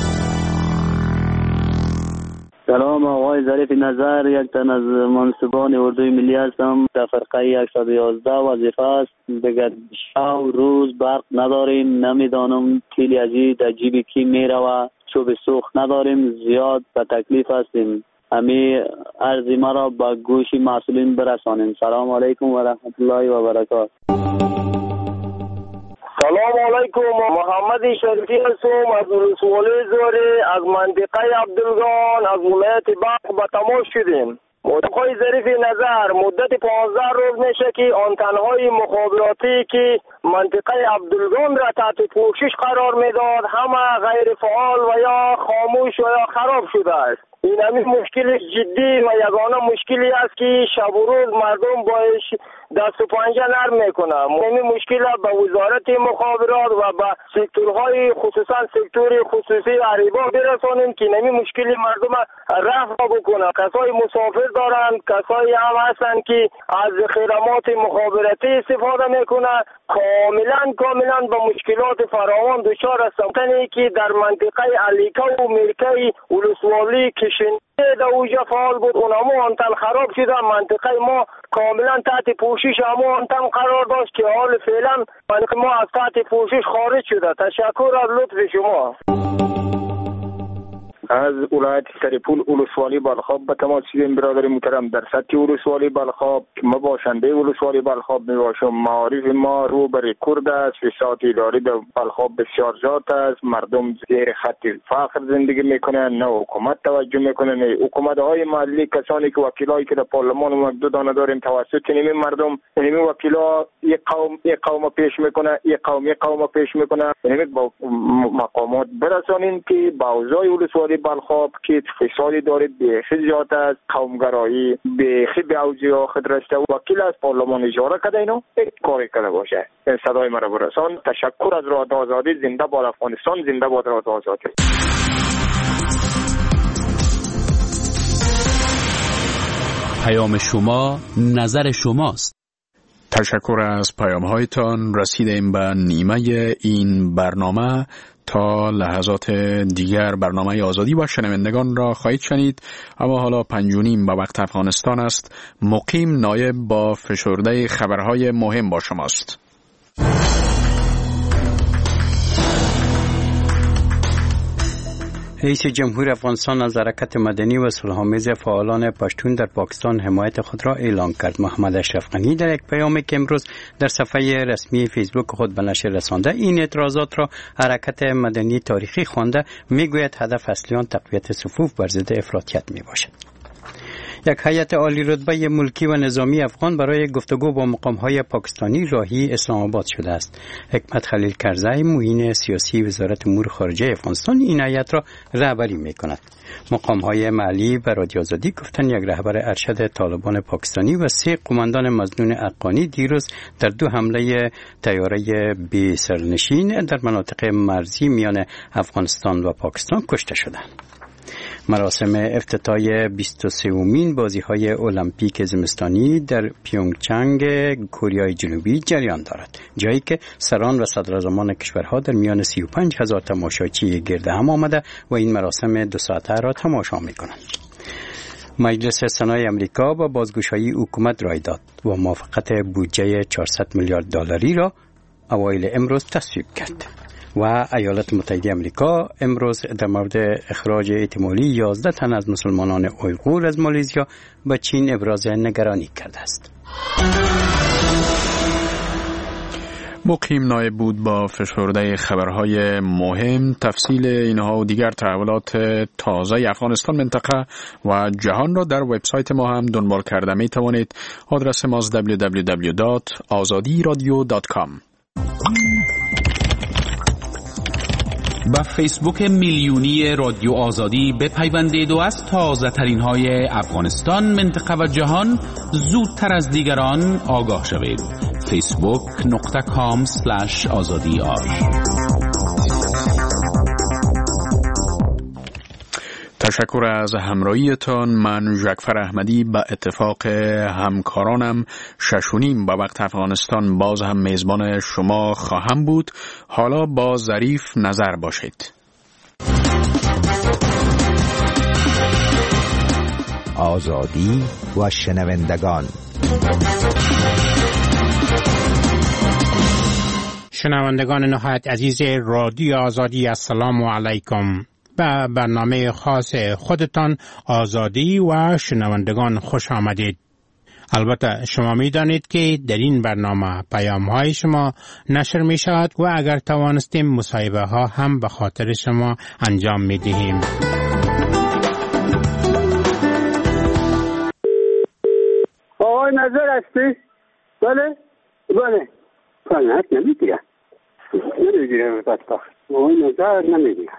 سلام آقای ظریف نظر، یک تن از منصبان اردوی ملی هستم. در فرقه صد و یازده وظیفه است. دیگر شب روز برق نداریم، نمیدانم تیلی ازی در جیب کی میروه. چوب سوخت نداریم، زیاد به تکلیف هستیم. امی عرضی مرا با گوش مسئولین برسانیم. سلام علیکم و رحمت الله و برکاته. سلام علیکم، محمد شریفی هستم از ولسوالی زوری از منطقه عبدالگان از ولایت بلخ به تماس شدیم. آقای ظریف نظر، مدت پانزده روز میشه که آنتن‌های مخابراتی که منطقه عبدالگان را تحت پوشش قرار میداد همه غیر فعال و یا خاموش و یا خراب شده است. این همین مشکل جدی و یگانه مشکلی است که شب و روز مردم باش دست و پنجه نرم میکنه. این مشکل به وزارت مخابرات و به سکتورهای خصوصا سکتور خصوصی عریبا برسانیم که این مشکل مردم رفع بکنه. کسای مسافر دارند، کسایی هم هستند که از خدمات مخابراتی استفاده میکنه. کاملا کاملا به مشکلات فراوان دچار هستند که در منطقه علیکا و مرکه ولسوالی کشن در اوجا فعال بود، اونمو آنتن خراب شده. منطقه ما کاملا تحت پوشش همو آنتن قرار داشت که حال فعلا ما از تحت پوشش خارج شده. تشکر از لطف شما. از ولایت سرپول ولسوالی بلخاب به تماس شدیم برادر محترم. در سطح ولسوالی بلخاب ما باشنده ولسوالی بلخاب می باشم. معارف ما رو به رکورد است. فساد اداری در بلخاب بسیار زیاد است. مردم زیر خط فقر زندگی میکنن، نه حکومت توجه میکنه نه حکومت های محلی. کسانی که وکیلایی که در پارلمان و دو دانه داریم توسط نمی مردم نمی وکیلا یک قوم یک قوم پیش میکنه، یک قوم یک قوم پیش میکنه. نمی با مقامات برسانیم که با اوضاع ولسوالی بلخاب که فسادی داره بیخی زیاد است، قومگرایی بیخی به اوج آخر رسیده. وکیل از پارلمان اجاره کرده اینو یک کاری کرده باشه. صدای مرا برسان. تشکر از رادیو آزادی. زنده باد افغانستان، زنده باد رادیو آزادی. پیام شما نظر شماست. تشکر از پیام هایتان. رسیدیم به نیمه این برنامه. تا لحظات دیگر برنامه آزادی و شنوندگان را خواهید شنید، اما حالا پنج و نیم به وقت افغانستان است. مقیم نایب با فشرده خبرهای مهم با شماست. رئیس جمهور افغانستان از حرکت مدنی و صلح‌آمیز فعالان پشتون در پاکستان حمایت خود را اعلام کرد. محمد اشرف غنی در یک پیامی که امروز در صفحه رسمی فیسبوک خود به نشر رسانده، این اعتراضات را حرکت مدنی تاریخی خوانده، میگوید هدف اصلی آن تقویت صفوف بر ضد افراطیت میباشد. یک هیئت عالی رتبه ملکی و نظامی افغان برای گفتگو با مقام‌های پاکستانی راهی اسلام آباد شده است. حکمت خلیل کرزی، معین سیاسی وزارت امور خارجه افغانستان، این هیئت را رهبری می‌کند. مقام‌های محلی به رادیو آزادی گفتند یک رهبر ارشد طالبان پاکستانی و سه قماندان مظنون افغانی دیروز در دو حمله طیاره بی سرنشین در مناطق مرزی میان افغانستان و پاکستان کشته شدند. مراسم افتتاح بیست و سومین بازی‌های المپیک زمستانی در پیونگچنگ کره جنوبی جریان دارد، جایی که سران و صدراعظمان کشورها در میان سی و پنج هزار تماشاچی گرد هم آمده و این مراسم دو ساعته را تماشا می‌کنند. مجلس سنای امریکا با بازگشایی حکومت رای داد و موافقت بودجه چهارصد میلیارد دلاری را اوایل امروز تصویب کرد. و ایالات متحده آمریکا امروز در مورد اخراج احتمالی یازده تن از مسلمانان اویغور از مالزیا به چین ابراز نگرانی کرده است. مقیم نایب بود با فشرده خبرهای مهم. تفصیل اینها و دیگر تحولات تازه افغانستان، منطقه و جهان را در وبسایت ما هم دنبال کرده می توانید. آدرس ما دبلیو دبلیو دبلیو دات آزادی رادیو دات کام. با فیسبوک میلیونی رادیو آزادی بپیوندید و از تازه ترین های افغانستان، منطقه و جهان زودتر از دیگران آگاه شوید. فیسبوک نقطه کام سلش آزادی آر. تشکر از همراهیتان. من جعفر احمدی به اتفاق همکارانم ششونیم به وقت افغانستان باز هم میزبان شما خواهم بود. حالا با ظریف نظر باشید. آزادی و شنوندگان. شنوندگان نهایت عزیز رادیو آزادی، السلام علیکم. به برنامه خاص خودتان آزادی و شنوندگان خوش آمدید. البته شما می دانید که در این برنامه پیام های شما نشر می شود و اگر توانستیم مصاحبه ها هم به خاطر شما انجام می دهیم. آقای نظر هستی؟ بله؟ بله. کانت نمیگیره. نمیگیره بدبخت. آقای نظر نمیگیره.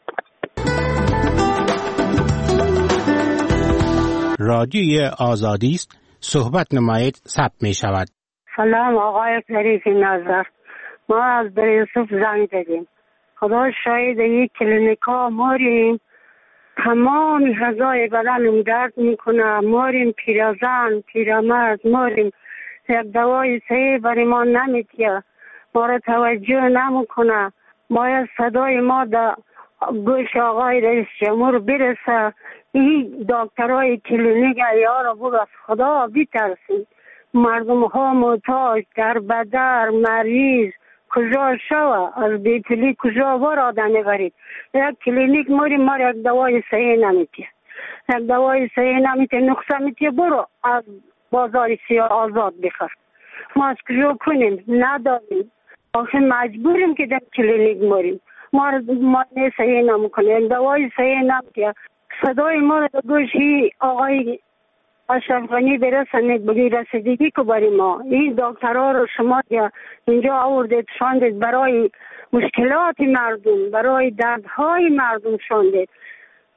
رادیوی آزادی است، صحبت نمایید، ثبت می شود. سلام آقای ظریف نظر، ما از در یوسف زنگ زدیم. خدا شاید یک کلینیکا ماریم، تمام غذای بدنم درد میکنه، ماریم پیرزن پیرمرد، ماریم یک دوای صحیح برای ما نمیتیه، ما را توجه نمیکنه. باید صدای ما در گوش آقای رئیس جمهور برسه. این دکترای کلینیک ایارا بود از خدا بیترسید. مردم ها محتاج در بدر مریض کجا شوه، از بیتلی کجا وارد نبرید. یک کلینیک ماری ماری یک دوای صحیح نمیتیه، یک دوای صحیح نمیتیه، نقصه میتیه، برو از بازار سیاه آزاد بخر. ما از کجا کنیم؟ نداریم، آخه مجبوریم که در کلینیک ماریم. ما ما صحیح نمیکنه، دوای صحیح نمیتیه. صدای ما رو در گوشی آقای اشرف غنی برسانید، بگی رسیدگی که برای ما این دکترها رو شما اینجا آوردید شاندید، برای مشکلات مردم، برای دردهای مردم شاندید.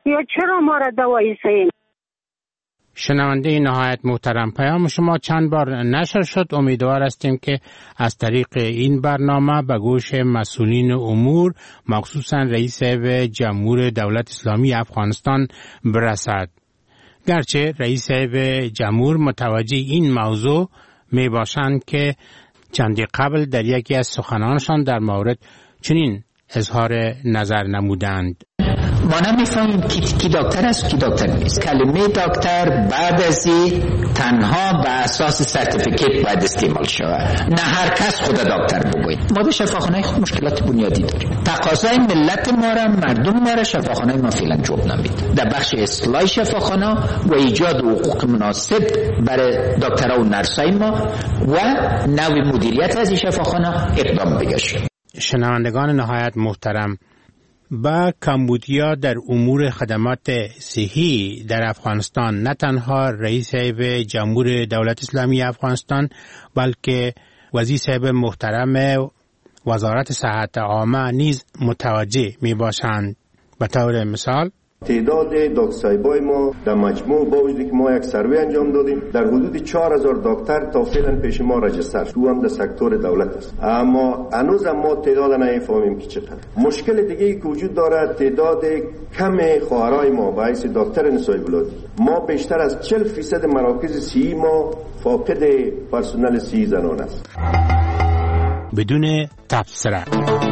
یا چرا ما را دوایی سیم؟ شنونده نهایت محترم، پیام شما چند بار نشر شد. امیدوار هستیم که از طریق این برنامه به گوش مسئولین امور، مخصوصا رئیس جمهور دولت اسلامی افغانستان برسد. گرچه رئیس جمهور متوجه این موضوع می باشند که چندی قبل در یکی از سخنانشان در مورد چنین اظهار نظر نمودند. ما نمیفهمیم کی, کی دکتر است کی دکتر نیست. کلمه دکتر بعد از این تنها به اساس سرتیفیکیت باید استعمال شود. نه هر کس خود دکتر بگوید. ما در شفاخانه خود مشکلات بنیادی داریم. تقاضای ملت ما را، مردم ما را شفاخانه ما فعلا جواب نمیده. در بخش اصلاح شفاخانه و ایجاد حقوق مناسب برای دکترها و نرسای ما و نوع مدیریت از این شفاخانه اقدام بگشه. شنوندگان نهایت محترم، با کمبودیا در امور خدمات صحی در افغانستان نه تنها رئیس جمهور دولت اسلامی افغانستان بلکه وزیر صاحب محترم وزارت صحت عامه نیز متوجه می باشند. به طور مثال تعداد دکترای ما در مجموع با وجودی که ما یک سروی انجام دادیم در حدود چهار هزار دکتر تا فعلا پیش ما رجستر شد. هم در سکتور دولت است، اما هنوز ما تعداد نمیفهمیم که چقدر. مشکل دیگه ای که وجود داره تعداد کم خواهرای ما به حیث دکتر نسای ولادی. ما بیشتر از چهل فیصد مراکز صحی ما فاقد پرسنل صحی زنان است. بدون تبصره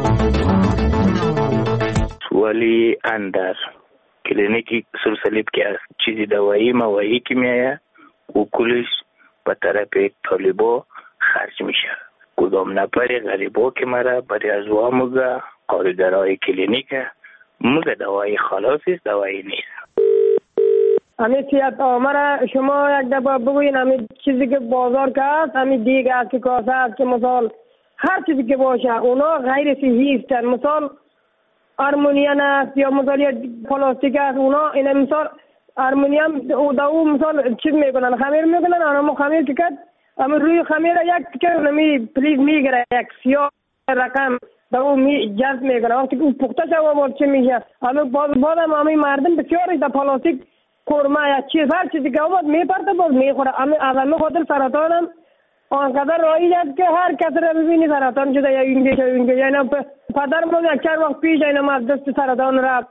ولی اندر کلینیکی سرسلیب که از چیزی دوایی موایی که میایه و کلش به طرف طالبا خرج میشه. کدام نفر غریبا که مرا برای از وا مگه کارگرای کلینیک مگه دوایی خلاصی دوایی نیست. همین سیاد آمره شما یک دفعه بگوین همین چیزی که بازار که هست همین دیگ هست که کاسه هست که مثال هر چیزی که باشه اونا غیر صحی هستن. مثال آرمونیان است یا مثال یا پلاستیک است. اونا این مثال آرمونیان او داو مثال چیز میکنن خمیر میکنن. آنها خمیر که کرد اما روی خمیر یک تکه نمی پلیز میگیره یک سیاه رقم داو می جذب میکنه. وقتی که پخته شده بود چه میشه اما باز باز هم همه مردم بسیاری در پلاستیک کورما یا چیز هر چیزی که بود میپرده باز میخوره. اما اول خاطر سرطان هم آنقدر رایج است که هر کس را ببینی سرطان شده یا اینجا یا اینجا. یعنی پدر ما یک چند وقت پیش اینم از دست سرطان رفت.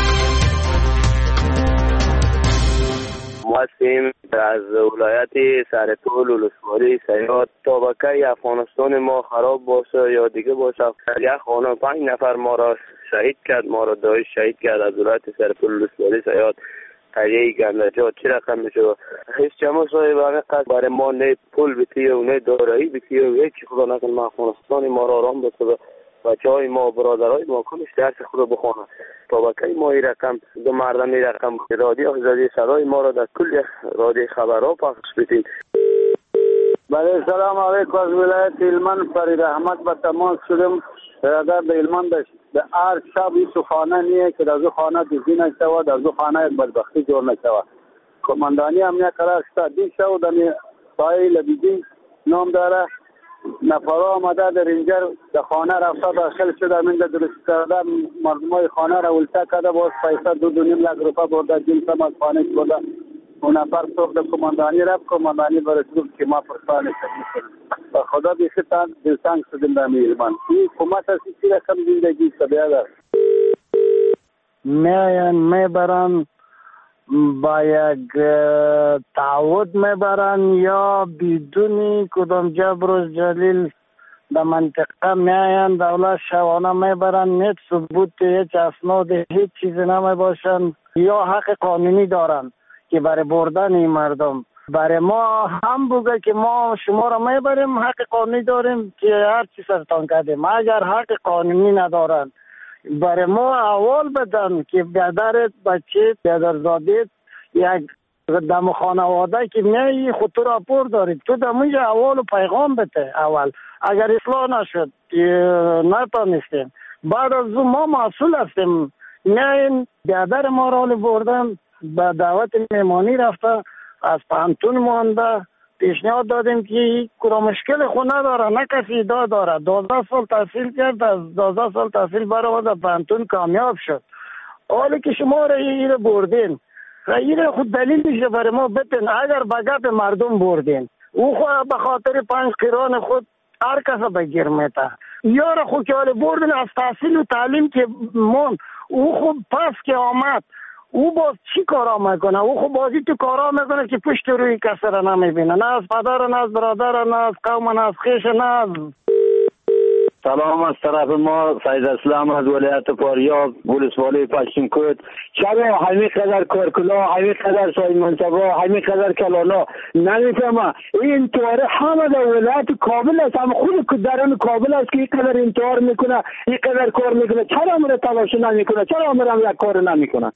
ما هستیم از ولایت سرپل ولسوالی سیاد. طبقه افغانستان ما خراب باشه یا دیگه باشه یک خانه پنج نفر ما را شهید کرد، ما را دایش شهید کرد از ولایت سرپل ولسوالی سیاد. قریه گندجات چی رقم میشه هیچ جمع صاحب همه قد برای ما نه پول بیتیه و نه دارایی بیتیه و هیچی خدا نکن ما افغانستانی ما را آرام بسه بچه های ما برادرهای ما کنش درس خدا بخونه. طبقه ما این رقم دو مردم این رقم رادی آزادی صدای ما را در کل رادی خبرها پخش بیتید. بله سلام علیکم. از ولایت هلمند فرید احمد به تماس شدم. برادر به هلمند داشت به هر شب این خانه نیه که در دو خانه دیزی نشود، در دو خانه یک بدبختی جور نشود. کماندانی امنیت قرار شد دی شد در سایه لبیدی نام داره. نفرها آمده در اینجا در خانه رفته داخل شده همین در درست کرده مردم های خانه را ولته کرده باز پیسه دو دو نیم لک روپا برده جنس هم از خانه برده. اون نفر صبح در کماندانی رفت. کماندانی برای گفت که ما پرسانه شد و خدا بیخی تن دلتنگ شدیم در هلمند. این حکومت هستی چی رقم زندگی سبیاده میاین میبرن با یک تعهد میبرن یا بدون کدام جبر و جلیل در منطقه میاین دولت شوانه میبرن نیت ثبوت هیچ اسناد هیچ چیزی نمی باشن یا حق قانونی دارن که برای بردن این مردم. برای ما هم بگه که ما شما را میبریم حق قانونی داریم که هر چی سرتان کردیم. اگر حق قانونی ندارن برای ما اول بدن که بیادرت بچه بیادرزادیت یک دم خانواده که میایی خود تو راپور دارید تو دمونجا اول پیغام بده. اول اگر اصلاح نشد نتانستیم بعد از اون ما مسئول هستیم. میایین بیادر ما را بردن به دعوت میمانی رفته از پانتون مانده پیشنهاد دادیم که کدام مشکل خود نداره نه کسی ادعا داره. دوازده سال تحصیل کرد از دوازده سال تحصیل برآورد پانتون کامیاب شد. حالی که شما را این بردین این خود دلیلش برای ما بتن. اگر به گپ مردم بردین او خود به خاطر پنج قران خود هر کس بگیر میتا یار خود که حالی بردین از تحصیل و تعلیم که مون او خود پس که آمد او باز چی کارا میکنه؟ او خود بازی تو کارا میکنه که پشت روی کسی را نمیبینه، نه از پدر نه از برادر نه از قوم نه از خیش نه از. سلام از طرف ما سید اسلام از ولایت فاریاب ولسوالی پشتونکوت. چرا همین قدر کارکلا همین قدر سای منصبا همین قدر کلالا نمیفهمم این طوره همه در ولایت کابل است، هم خود درون کابل است که این قدر انتحار میکنه این قدر کار میکنه. چرا امر تلاش نمیکنه؟ چرا امر یک کار نمیکنه؟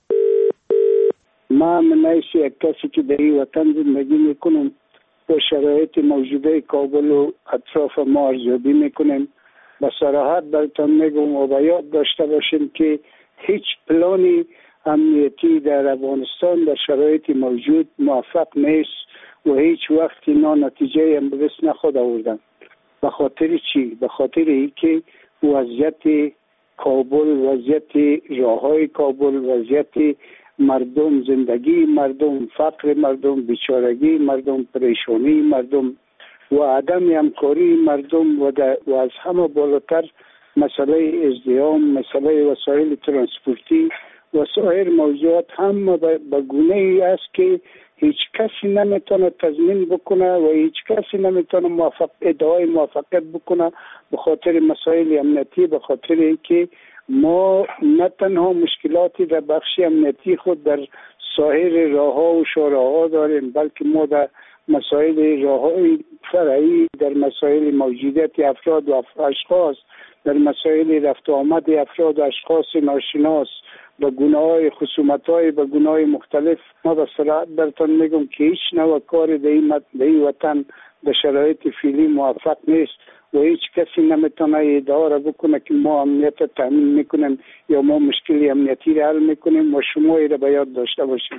من نمیشه یک کسی که در این وطن زندگی میکنم با شرایط موجوده کابل و اطراف ما ارزیابی میکنیم. با صراحت براتون میگم و باید داشته باشیم که هیچ پلانی امنیتی در افغانستان در شرایط موجود موفق نیست و هیچ وقت اینا نتیجه امروز نخواد آوردن. به خاطر چی؟ به خاطر اینکه وضعیت کابل، وضعیت راههای کابل، وضعیت مردم، زندگی مردم، فقر مردم، بیچارگی مردم، پریشانی مردم و عدم همکاری مردم و, و از همه بالاتر مسئله ازدحام، مسئله وسایل ترانسپورتی و سایر موضوعات هم به گونه ای است که هیچ کسی نمیتونه تضمین بکنه و هیچ کسی نمیتونه موفق ادعای موفقیت بکنه به خاطر مسائل امنیتی، به خاطر اینکه ما نه تنها مشکلاتی در بخش امنیتی خود در سایر راهها و شوراها داریم، بلکه ما در مسائل راههای فرعی، در مسائل موجودیت افراد و اشخاص، در مسائل رفت و آمد افراد و اشخاص ناشناس و گناه‌های خصومت‌های به گناه‌های مختلف. ما به صراحت براتون میگم که هیچ نوع کار در این وطن به شرایط فعلی موفق نیست و هیچ کسی نمیتونه ادعا را بکنه که ما امنیت را تامین میکنیم یا ما مشکل امنیتی را حل میکنیم و شما را به یاد داشته باشیم.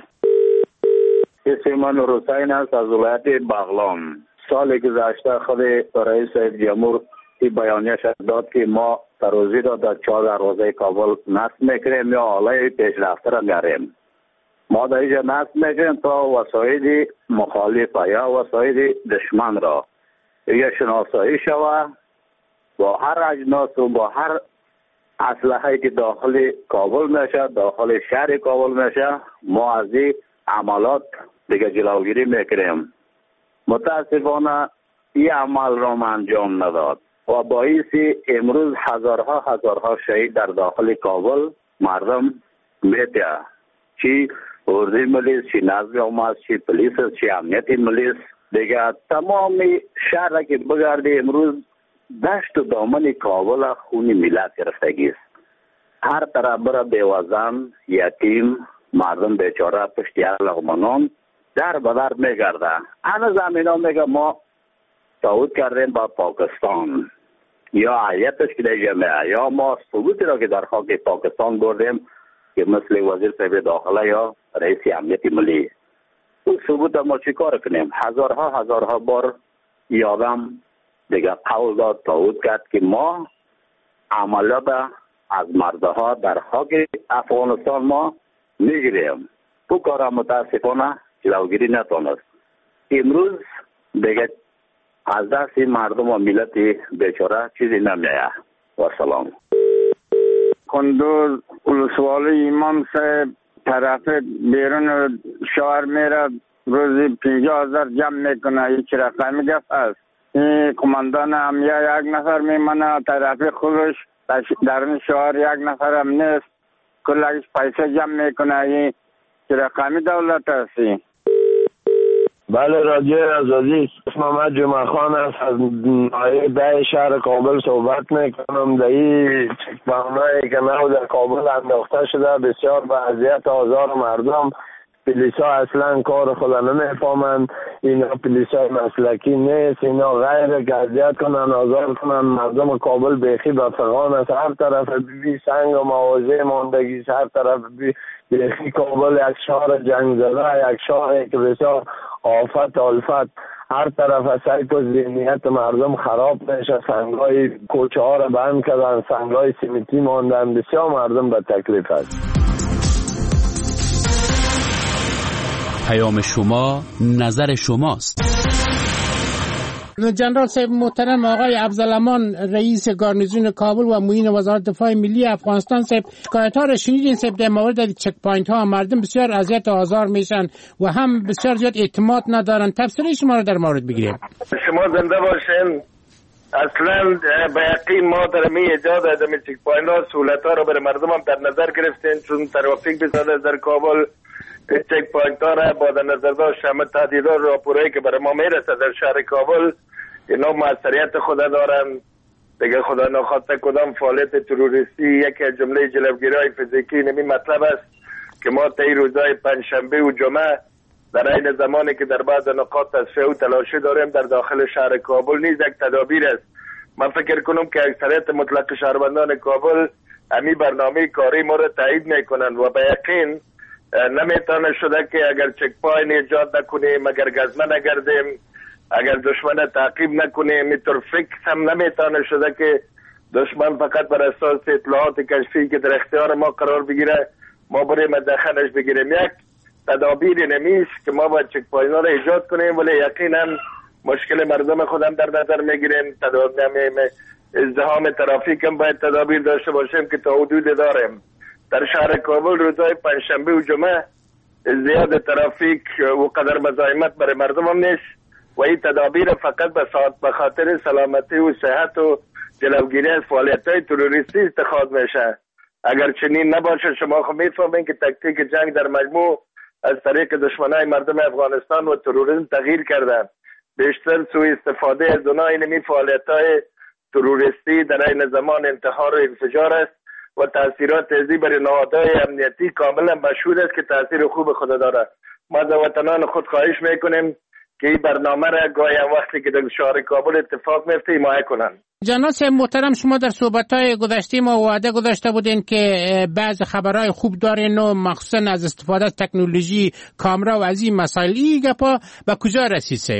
اسم من نورحسین است از ولایت بغلان. سال گذشته خود رئیس جمهور این بیانیه داد که ما تروزی را در چهار دروازه کابل نصب میکنیم یا آلای پیشرفته را میاریم. ما در اینجا نصب میکنیم تا وسایل مخالف یا وسایل دشمن را یا شناسایی شود با هر اجناس و با هر اسلحه‌ای که داخل کابل میشه، داخل شهر کابل میشه، ما از این عملات دیگه جلوگیری میکنیم. متاسفانه این عمل را انجام نداد و باعث امروز هزارها هزارها شهید در داخل کابل مردم میده. چی اردوی ملیس، چی نظم عامه، چی پلیس، چی امنیت ملیس، دیگه تمام شهر که بگردی امروز دشت و دامن کابل خونی ملت گرفتگی است. هر طرف برا بیوزن، یتیم، مردم بیچاره پشت لغمانان در بدر میگرده. انا زمین ها میگه ما تعهد کردیم با پاکستان یا عیت تشکیل جمعه یا ما ثبوتی را که در خاک پاکستان بردیم که مثل وزیر صاحب داخله یا رئیس امنیت ملی. اون ثبوت ما چی کار کنیم؟ هزارها هزارها بار یادم دیگه قول داد تعهد کرد که ما عملیات از مردها در خاک افغانستان ما میگیریم. تو کار متاسفانه جلوگیری نتونست. امروز دیگه از دست مردم و ملت بیچاره چیزی نمیایه. و سلام. کندوز ولسوالی امام صاحب طرف بیرون شهر میره روزی پنجاه هزار جمع میکنه. یک رقمی گفت است. این کماندان امنیه یک نفر میمانه طرف خودش درون شهر یک نفر هم نیست. کلش پیسه جمع میکنه. این رقمی دولت هستی. بله رادیو آزادی. محمد جمعه خان است از ناحیه ده شهر کابل صحبت میکنم. در این چک‌پاینایی که نو در کابل انداخته شده بسیار به اذیت آزار مردم. پلیسا اصلا کار خود نمیفهمند. اینا پلیسای مسلکی نیست. اینا غیر که اذیت کنن آزار کنن مردم کابل بیخی به فغان است. هر طرف بی سنگ و موازه ماندگی، هر طرف بی بیخی کابل یک شهر جنگ زده، یک شهری که بسیار آفت آلفت. هر طرف از سعی و ذهنیت مردم خراب میشه. سنگای کوچه ها را بند کردن، سنگای سیمیتی ماندن. بسیار مردم به تکلیف است. پیام شما نظر شماست. جنرال صاحب محترم آقای افضلامان رئیس گارنیزون کابل و معین وزارت دفاع ملی افغانستان صاحب، شکایت ها را شنیدین صاحب در مورد چک پوینت ها مردم بسیار اذیت و آزار میشن و هم بسیار زیاد اعتماد ندارن. تفسیر شما رو در مورد بگیریم. شما زنده باشین. اصلا به یقین ما در می ایجاد ادم چک پوینت ها سهولت ها رو برای مردم هم در نظر گرفتین، چون ترافیک بسیار در کابل چک پوینت ها را با در نظر داشت همه تهدیدات راپورایی که برای ما میرسه در شهر کابل اینا موثریت خود دارن. دیگه خدا نخواسته کدام فعالیت تروریستی یکی از جمله جلوگیری فیزیکی نمی مطلب است که ما طی روزهای پنجشنبه و جمعه در این زمانی که در بعض نقاط تصفیه و تلاشی داریم در داخل شهر کابل نیز یک تدابیر است. من فکر کنم که اکثریت مطلق شهروندان کابل همی برنامه کاری ما را تایید میکنن و به یقین نمیتونه شده که اگر چک پوینت ایجاد نکنیم، اگر گزمه نگردیم، اگر دشمن تعقیب نکنیم، اینطور فکر هم نمیتونه شده که دشمن فقط بر اساس اطلاعات کشفی که در اختیار ما قرار بگیره ما بریم دخنش بگیریم. یک تدابیر نمیست که ما باید چک پوینت ها را ایجاد کنیم، ولی یقینا مشکل مردم خودم در نظر میگیریم. تدابیر ازدحام ترافیک هم باید تدابیر داشته باشیم که تا حدود داریم. در شهر کابل روزهای پنجشنبه و جمعه زیاد ترافیک و قدر مزاحمت برای مردم هم نیست و این تدابیر فقط به خاطر سلامتی و صحت و جلوگیری از فعالیت‌های تروریستی اتخاذ میشه. اگر چنین نباشه شما خود میفهمین که تکتیک جنگ در مجموع از طریق دشمنای مردم افغانستان و تروریسم تغییر کردن. بیشتر سوء استفاده از اونها این فعالیت‌های تروریستی در این زمان انتحار و انفجار است و تاثیرات ازی برای نهادهای امنیتی کاملا مشهود است که تاثیر خوب خود داره. ما از وطنان خود خواهش میکنیم که این برنامه را گاهی وقتی که در شهر کابل اتفاق میفته حمایت کنن. جناب صاحب محترم، شما در صحبت‌های گذشته ما وعده گذاشته بودین که بعض خبرهای خوب دارین و مخصوصا از استفاده از تکنولوژی کامرا و از این مسائل. این گپا به کجا رسید صاحب؟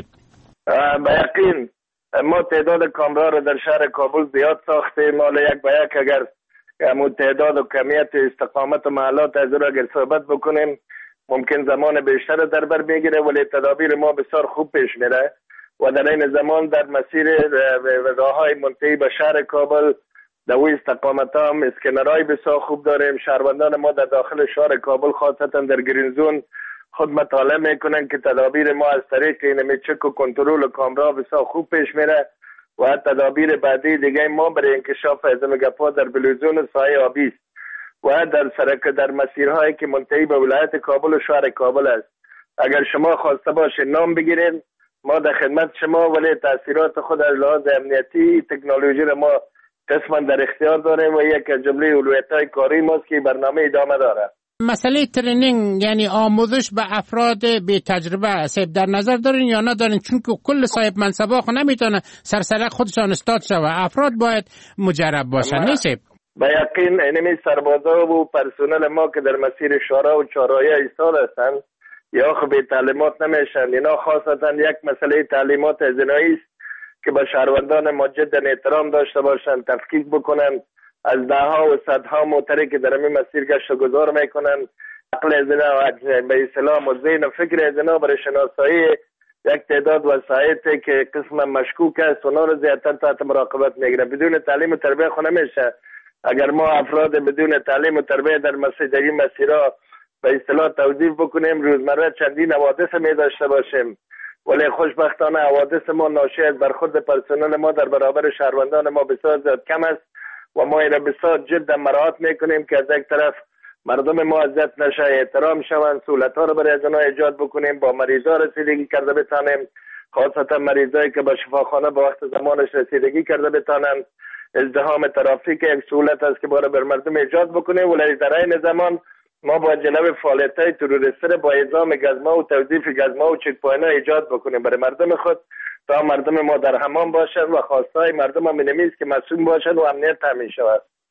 به یقین ما تعداد کامرا را در شهر کابل زیاد ساختیم. حالا یک به یک اگر همون تعداد و کمیت استقامت و محلات از را اگر صحبت بکنیم ممکن زمان بیشتر در بر بگیره، ولی تدابیر ما بسیار خوب پیش میره و در این زمان در مسیر راههای منتهی به شهر کابل در اوی استقامت هم اسکنرهای بسیار خوب داریم. شهروندان ما در داخل شهر کابل خاصتا در گرین زون خود مطالعه میکنن که تدابیر ما از طریق این چک و کنترل و کامرا بسیار خوب پیش میره و تدابیر بعدی دیگه ما برای انکشاف از گپا در بلوزون و سایه آبی است و در سرک در مسیرهایی که منتهی به ولایت کابل و شهر کابل است. اگر شما خواسته باشه نام بگیرین ما در خدمت شما، ولی تاثیرات خود از لحاظ امنیتی تکنولوژی را ما قسما در اختیار داریم و یک از جمله اولویت‌های کاری ماست که برنامه ادامه داره. مسئله ترینینگ یعنی آموزش به افراد بی تجربه صاحب در نظر دارین یا ندارین؟ چون که کل صاحب منصبا خو نمیتونه سرسرک خودشان استاد شوه، افراد باید مجرب باشن. نیست به یقین اینمی سربازا و پرسنل ما که در مسیر شورا و چهارراه ایستاد هستند یا خب به تعلیمات نمیشن. اینا خاصتا یک مسئله تعلیمات ازنایی است که به شهروندان ما جدا احترام داشته باشن، تفکیک بکنن از ده ها و صدها موتری که در این مسیر گشت و گذار میکنن. عقل ازنا و به اسلام و ذهن و فکر ازنا برای شناسایی یک تعداد وسایطی که قسم مشکوک است اونا رو زیادتر تحت مراقبت میگیره. بدون تعلیم و تربیت خو نمیشه. اگر ما افراد بدون تعلیم و تربیت در مسیر در این مسیرها به اصطلاح توظیف بکنیم روزمره چندین حوادث می داشته باشیم، ولی خوشبختانه حوادث ما ناشی از برخورد پرسنل ما در برابر شهروندان ما بسیار زیاد کم است و ما این بسیار جدا مراعات میکنیم که از یک طرف مردم ما اذیت نشه، احترام شوند، سهولت‌ها رو برای ازنا ایجاد بکنیم، با مریضا رسیدگی کرده بتانیم، خاصتا مریضایی که به شفاخانه به وقت زمانش رسیدگی کرده بتانن. ازدحام ترافیک یک سهولت است که باید بر مردم ایجاد بکنیم، ولی در این زمان ما با جلب فعالیت‌های تروریستی با اعزام گزمه و توظیف گزمه و چک پوینت‌ها ایجاد بکنیم برای مردم خود تا مردم ما در امان باشند و خواستای مردم هم اینمی است که مسئول باشند و امنیت تامین شود.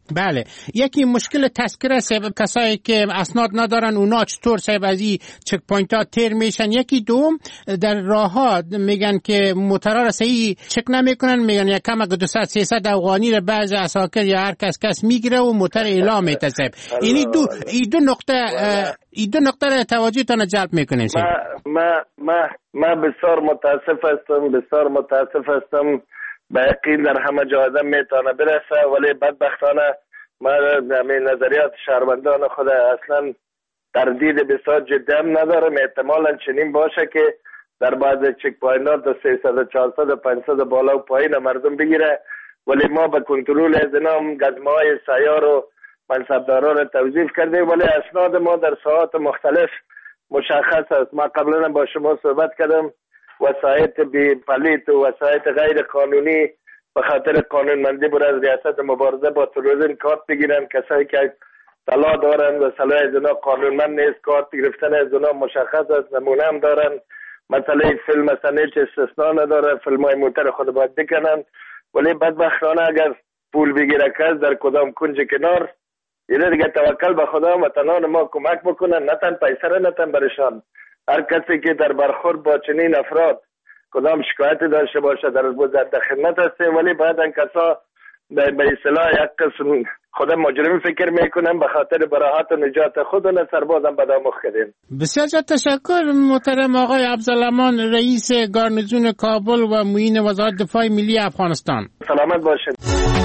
بله، یکی مشکل تذکره صاحب، کسایی که اسناد ندارن اونا چطور صاحب از این چک پوینت ها تیر میشن؟ یکی دوم در راه ها میگن که موترها را صحیح چک نمیکنن، میگن یک کم اگه دویست سیصد افغانی را بعض اساکر یا هر کس کس میگیره و موتر اعلام میته صاحب. اینی دو این دو نقطه این دو نقطه را توجهتان جلب میکنین صاحب. ما ما ما بسیار متاسف هستم، بسیار متاسف هستم. به یقین در همه جا آدم میتونه برسه، ولی بدبختانه ما همین نظریات شهروندان خود اصلا تردید بسیار جدی هم ندارم. احتمالا چنین باشه که در بعض چک پوینت‌ها تا سیصد و چهارصد و پانصد بالا و پایین مردم بگیره، ولی ما به کنترل از اینا گزمه‌های سیار و منصبداران را توظیف کردیم، ولی اسناد ما در ساعات مختلف مشخص است. ما قبلا با شما صحبت کردم، وسایط بی پلیت و وسایط غیر قانونی به خاطر قانونمندی بر از ریاست مبارزه با تروریسم کارت بگیرن. کسایی که طلا دارن و سلاح از اونا قانونمند نیست، کارت گرفتن از اونا مشخص است، نمونه هم دارن. مسئله فیلم مثلا هیچ استثناء نداره، فیلم های موتر خود باید بکنن، ولی بدبختانه اگر پول بگیره کس در کدام کنج کنار، یه دیگه توکل به خدا وطنان ما کمک بکنن، نه تن پیسره نه تن برشان. هر کسی که در برخورد با چنین افراد کدام شکایت داشته باشه در در خدمت هستیم، ولی بعد این کسا به اصطلاح یک قسم خود مجرم فکر میکنن به خاطر براحت و نجات خود و سربازم بدآموخ کردیم. بسیار تشکر محترم آقای عبدالامان، رئیس گارنیزون کابل و معین وزارت دفاع ملی افغانستان. سلامت باشید.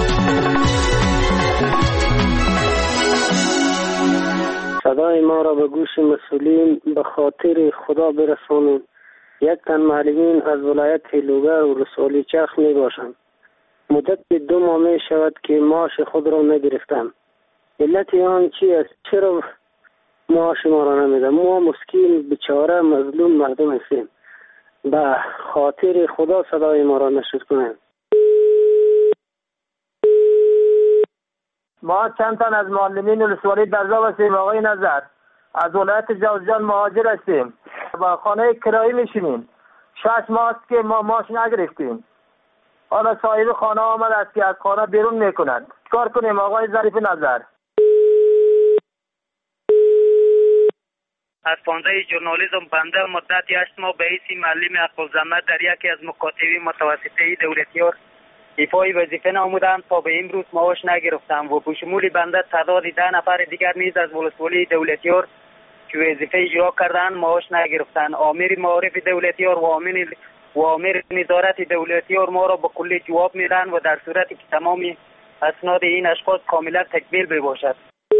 صدای ما را به گوش مسئولین به خاطر خدا برسانید. یک تن معلمین از ولایت لوگر و رسولی چرخ می باشند. مدت دو ماه می شود که معاش خود را نگرفتم. علت آن چی است؟ چرا معاش ما را نمیدن؟ ما مسکین بیچاره مظلوم مردم هستیم. به خاطر خدا صدای ما را نشد کنند. ما چند تن از معلمین ولسوالی درجا هستیم. آقای نظر از ولایت جوزجان مهاجر هستیم، با خانه کرایی میشینیم. شش ماه است که ما معاش نگرفتیم. حالا صاحب خانه آمد است که از خانه بیرون میکند. کار کنیم آقای ظریف نظر؟ از فانده ژورنالیسم بنده مدتی هشت ماه به حیث معلم حق الزحمت در یکی از مکاتب متوسطه دولتیار ایفای وظیفه نمودم تا به امروز معاش نگرفتم و به شمول بنده تعداد ده نفر دیگر نیز از ولسوالی دولتیار که وظیفه اجرا کردن معاش نگرفتن. آمر معارف دولتیار و آمر و آمر نظارت دولتیار ما را به کلی جواب میدن و در صورتی که تمام اسناد این اشخاص کاملا تکمیل بباشد.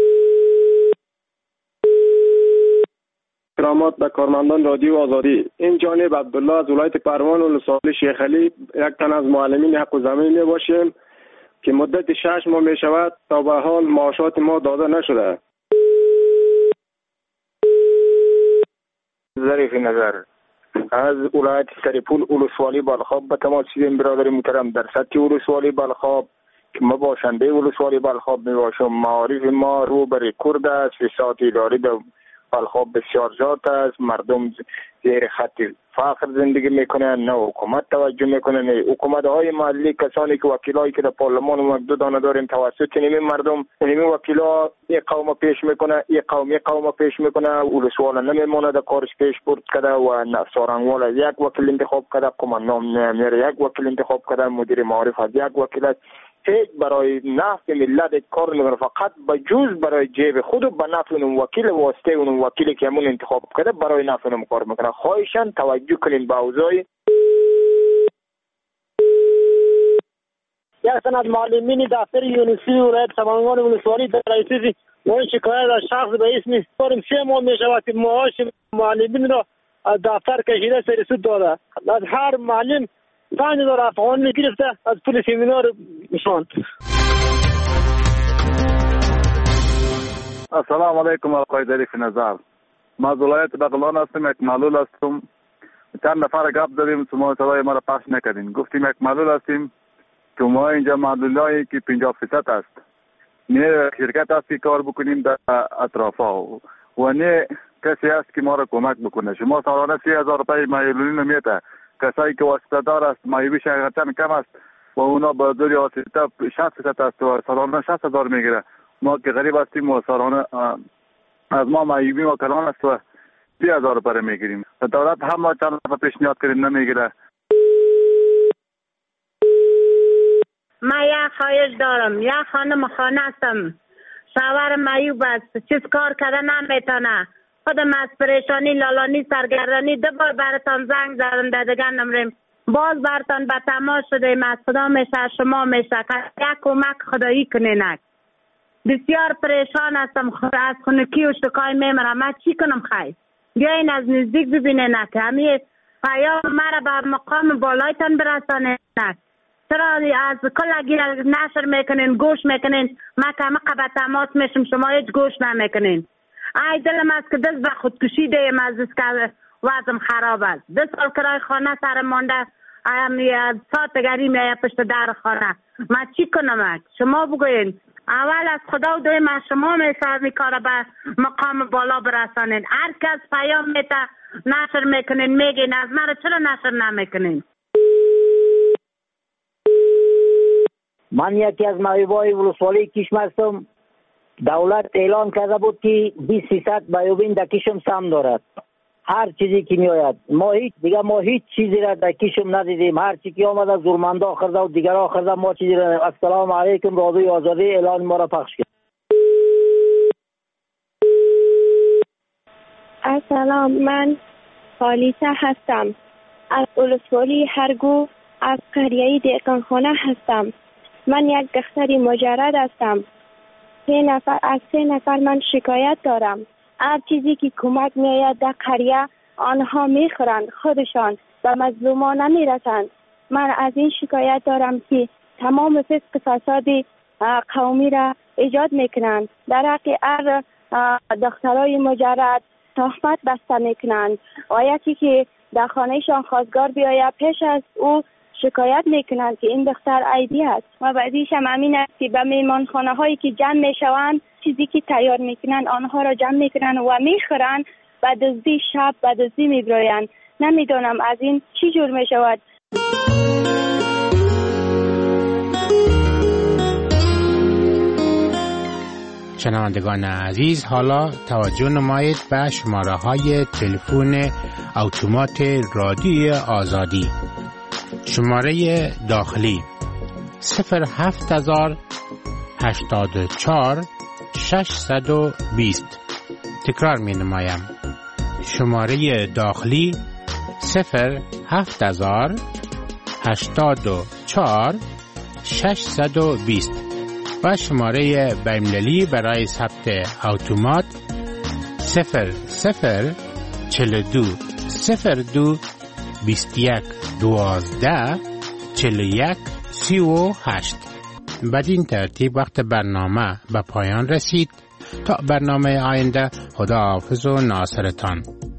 کرامات به کارمندان رادیو آزادی، این جانب عبدالله از ولایت پروان و ولسوالی شیخ علی، یک تن از معلمین حق الزحمت می باشیم که مدت شش ماه می شود تا به حال معاشات ما داده نشده. ظریف نظر از ولایت سرپول ولسوالی بالخاب به تماس رسیدیم. برادر محترم، در سطح ولسوالی بالخاب که ما باشنده ولسوالی بالخاب می باشم، معارف ما رو به رکورد است. فساد اداری در بالخاب بسیار زیاد است. مردم زیر خط فقر زندگی میکنن، نه حکومت توجه میکنه، نه حکومت های محلی. کسانی که وکیلایی که در پارلمان و مقدودانه داریم توسط نمی مردم نمی وکیلا یک قوم پیش میکنه، یک قوم یک قوم پیش میکنه. ولسوالا نمیمونه در کارش پیش برد کرده و سارنگوالا یک وکیل انتخاب کرده، قماندان نمیره یک وکیل انتخاب کرده، مدیر معارف از یک وکیل. هیچ برای نفع ملت کار نمیکنه، فقط به جز برای جیب خود و به نفع اون وکیل واسطه اون وکیلی که همون انتخاب کرده برای نفع اون کار میکنه. خواهشاً توجه کنین به اوضاع. یک تن از معلمین دفتر یونیسی ولایت سمنگان ولسوالی در رئیسی و این شکایت از شخص به اسم داریم سه ماه می شود که معاش معلمین را از دفتر کشیده سر سود داده. از هر معلم پنج هزار افغان میگرفته از پول سمینار میشوند. السلام علیکم آقای ظریف نظر. ما از ولایت بغلان هستم، یک معلول هستم. چند نفر گپ زدیم، شما صدای ما را پخش نکردین. گفتیم یک معلول هستیم که ما اینجا معلولایی که پنجاه فیصد است، نه شرکت هست که کار بکنیم در اطرافا و نه کسی هست که ما را کمک بکنه. شما سالانه سی هزار روپای معلولین میته، کسایی که واسطه دار است مایویش حقیقتا کم است. و اونا با دوری آسیسته شصت فیصد است و سالانه شصت هزار میگیره. ما که غریب هستیم و سالانه از ما معیوبی و کلان است و سی هزار پر میگیریم. دولت هم ما چند نفر پیشنهاد کردیم نمیگیره. من یک خواهش دارم، یک خانم خانه هستم، شوهر معیوب است، چیز کار کرده نمیتونه، خودم از پریشانی لالانی سرگردانی دو بار براتان زنگ زدم دیگه نمریم، باز براتان به تماس شدیم، از خدا میشه شما میشه که یک کمک خدایی کنینک. بسیار پریشان هستم، از خونکی و شکای میمرم، من چی کنم خیلی؟ بیاین از نزدیک ببینین که همین پیام مرا به مقام بالایتان برسانین. چرا از کل نشر میکنین گوش میکنین، من که همه به تماس میشم شما هیچ گوش نمیکنین. ای دلم است که دست به خودکشی دیم از دست که وضعم خراب است. دو سال کرای خانه سر مانده، ساعت گری میایه پشت در خانه، من چی کنم؟ شما بگوین. اول از خدا و دویم از شما میشه میکاره به مقام بالا برسانین. هر کس پیام میته نشر میکنین میگین، از من چرا نشر نمیکنین؟ من یکی از معیوبای ولسوالی کشم هستم. دولت اعلان کرده بود که بیست فیصد معیوبین در کشم سهم دارد. هر چیزی که می آید ما هیچ دیگه ما هیچ چیزی را در کشم ندیدیم. هر چی که آمده زورمنده آخرده و دیگر آخرده ما چیزی را. السلام علیکم، رادیوی آزادی اعلان ما را پخش کرد. السلام، من خالیسه هستم از ولسوالی هرگو از قریه دهقانخانه هستم. من یک دختری مجرد هستم. سه نفر از سه نفر من شکایت دارم. هر چیزی که کمک میآید در قریه آنها میخورند خودشان و مظلومان نمیرسند. من از این شکایت دارم که تمام فسق فساد قومی را ایجاد میکنند. در حق هر دخترای مجرد تهمت بسته میکنند. آیتی که در خانهشان خواستگار بیاید پیش از او شکایت میکنند که این دختر عیبی است و بعدیش هم امین است که به میمانخانه هایی که جمع میشوند چیزی که تیار میکنند آنها را جمع میکنند و میخورند و دزدی شب و دزدی میبرایند. نمیدانم از این چی جور میشود. شنوندگان عزیز، حالا توجه نمایید به شماره های تلفن اتومات رادیوی آزادی. شماره داخلی صفر هفت هزار هشتاد و چهار ششصد و بیست. تکرار می نمایم. شماره داخلی صفر هفت هزار هشتاد و چهار ششصد و بیست و شماره بین‌المللی برای ثبت اتومات صفر صفر چهل و دو صفر دو بیست و یک دوازده چهل و یک سی و هشت. بدین ترتیب وقت برنامه به پایان رسید. تا برنامه آینده، خداحافظ و ناصرتان.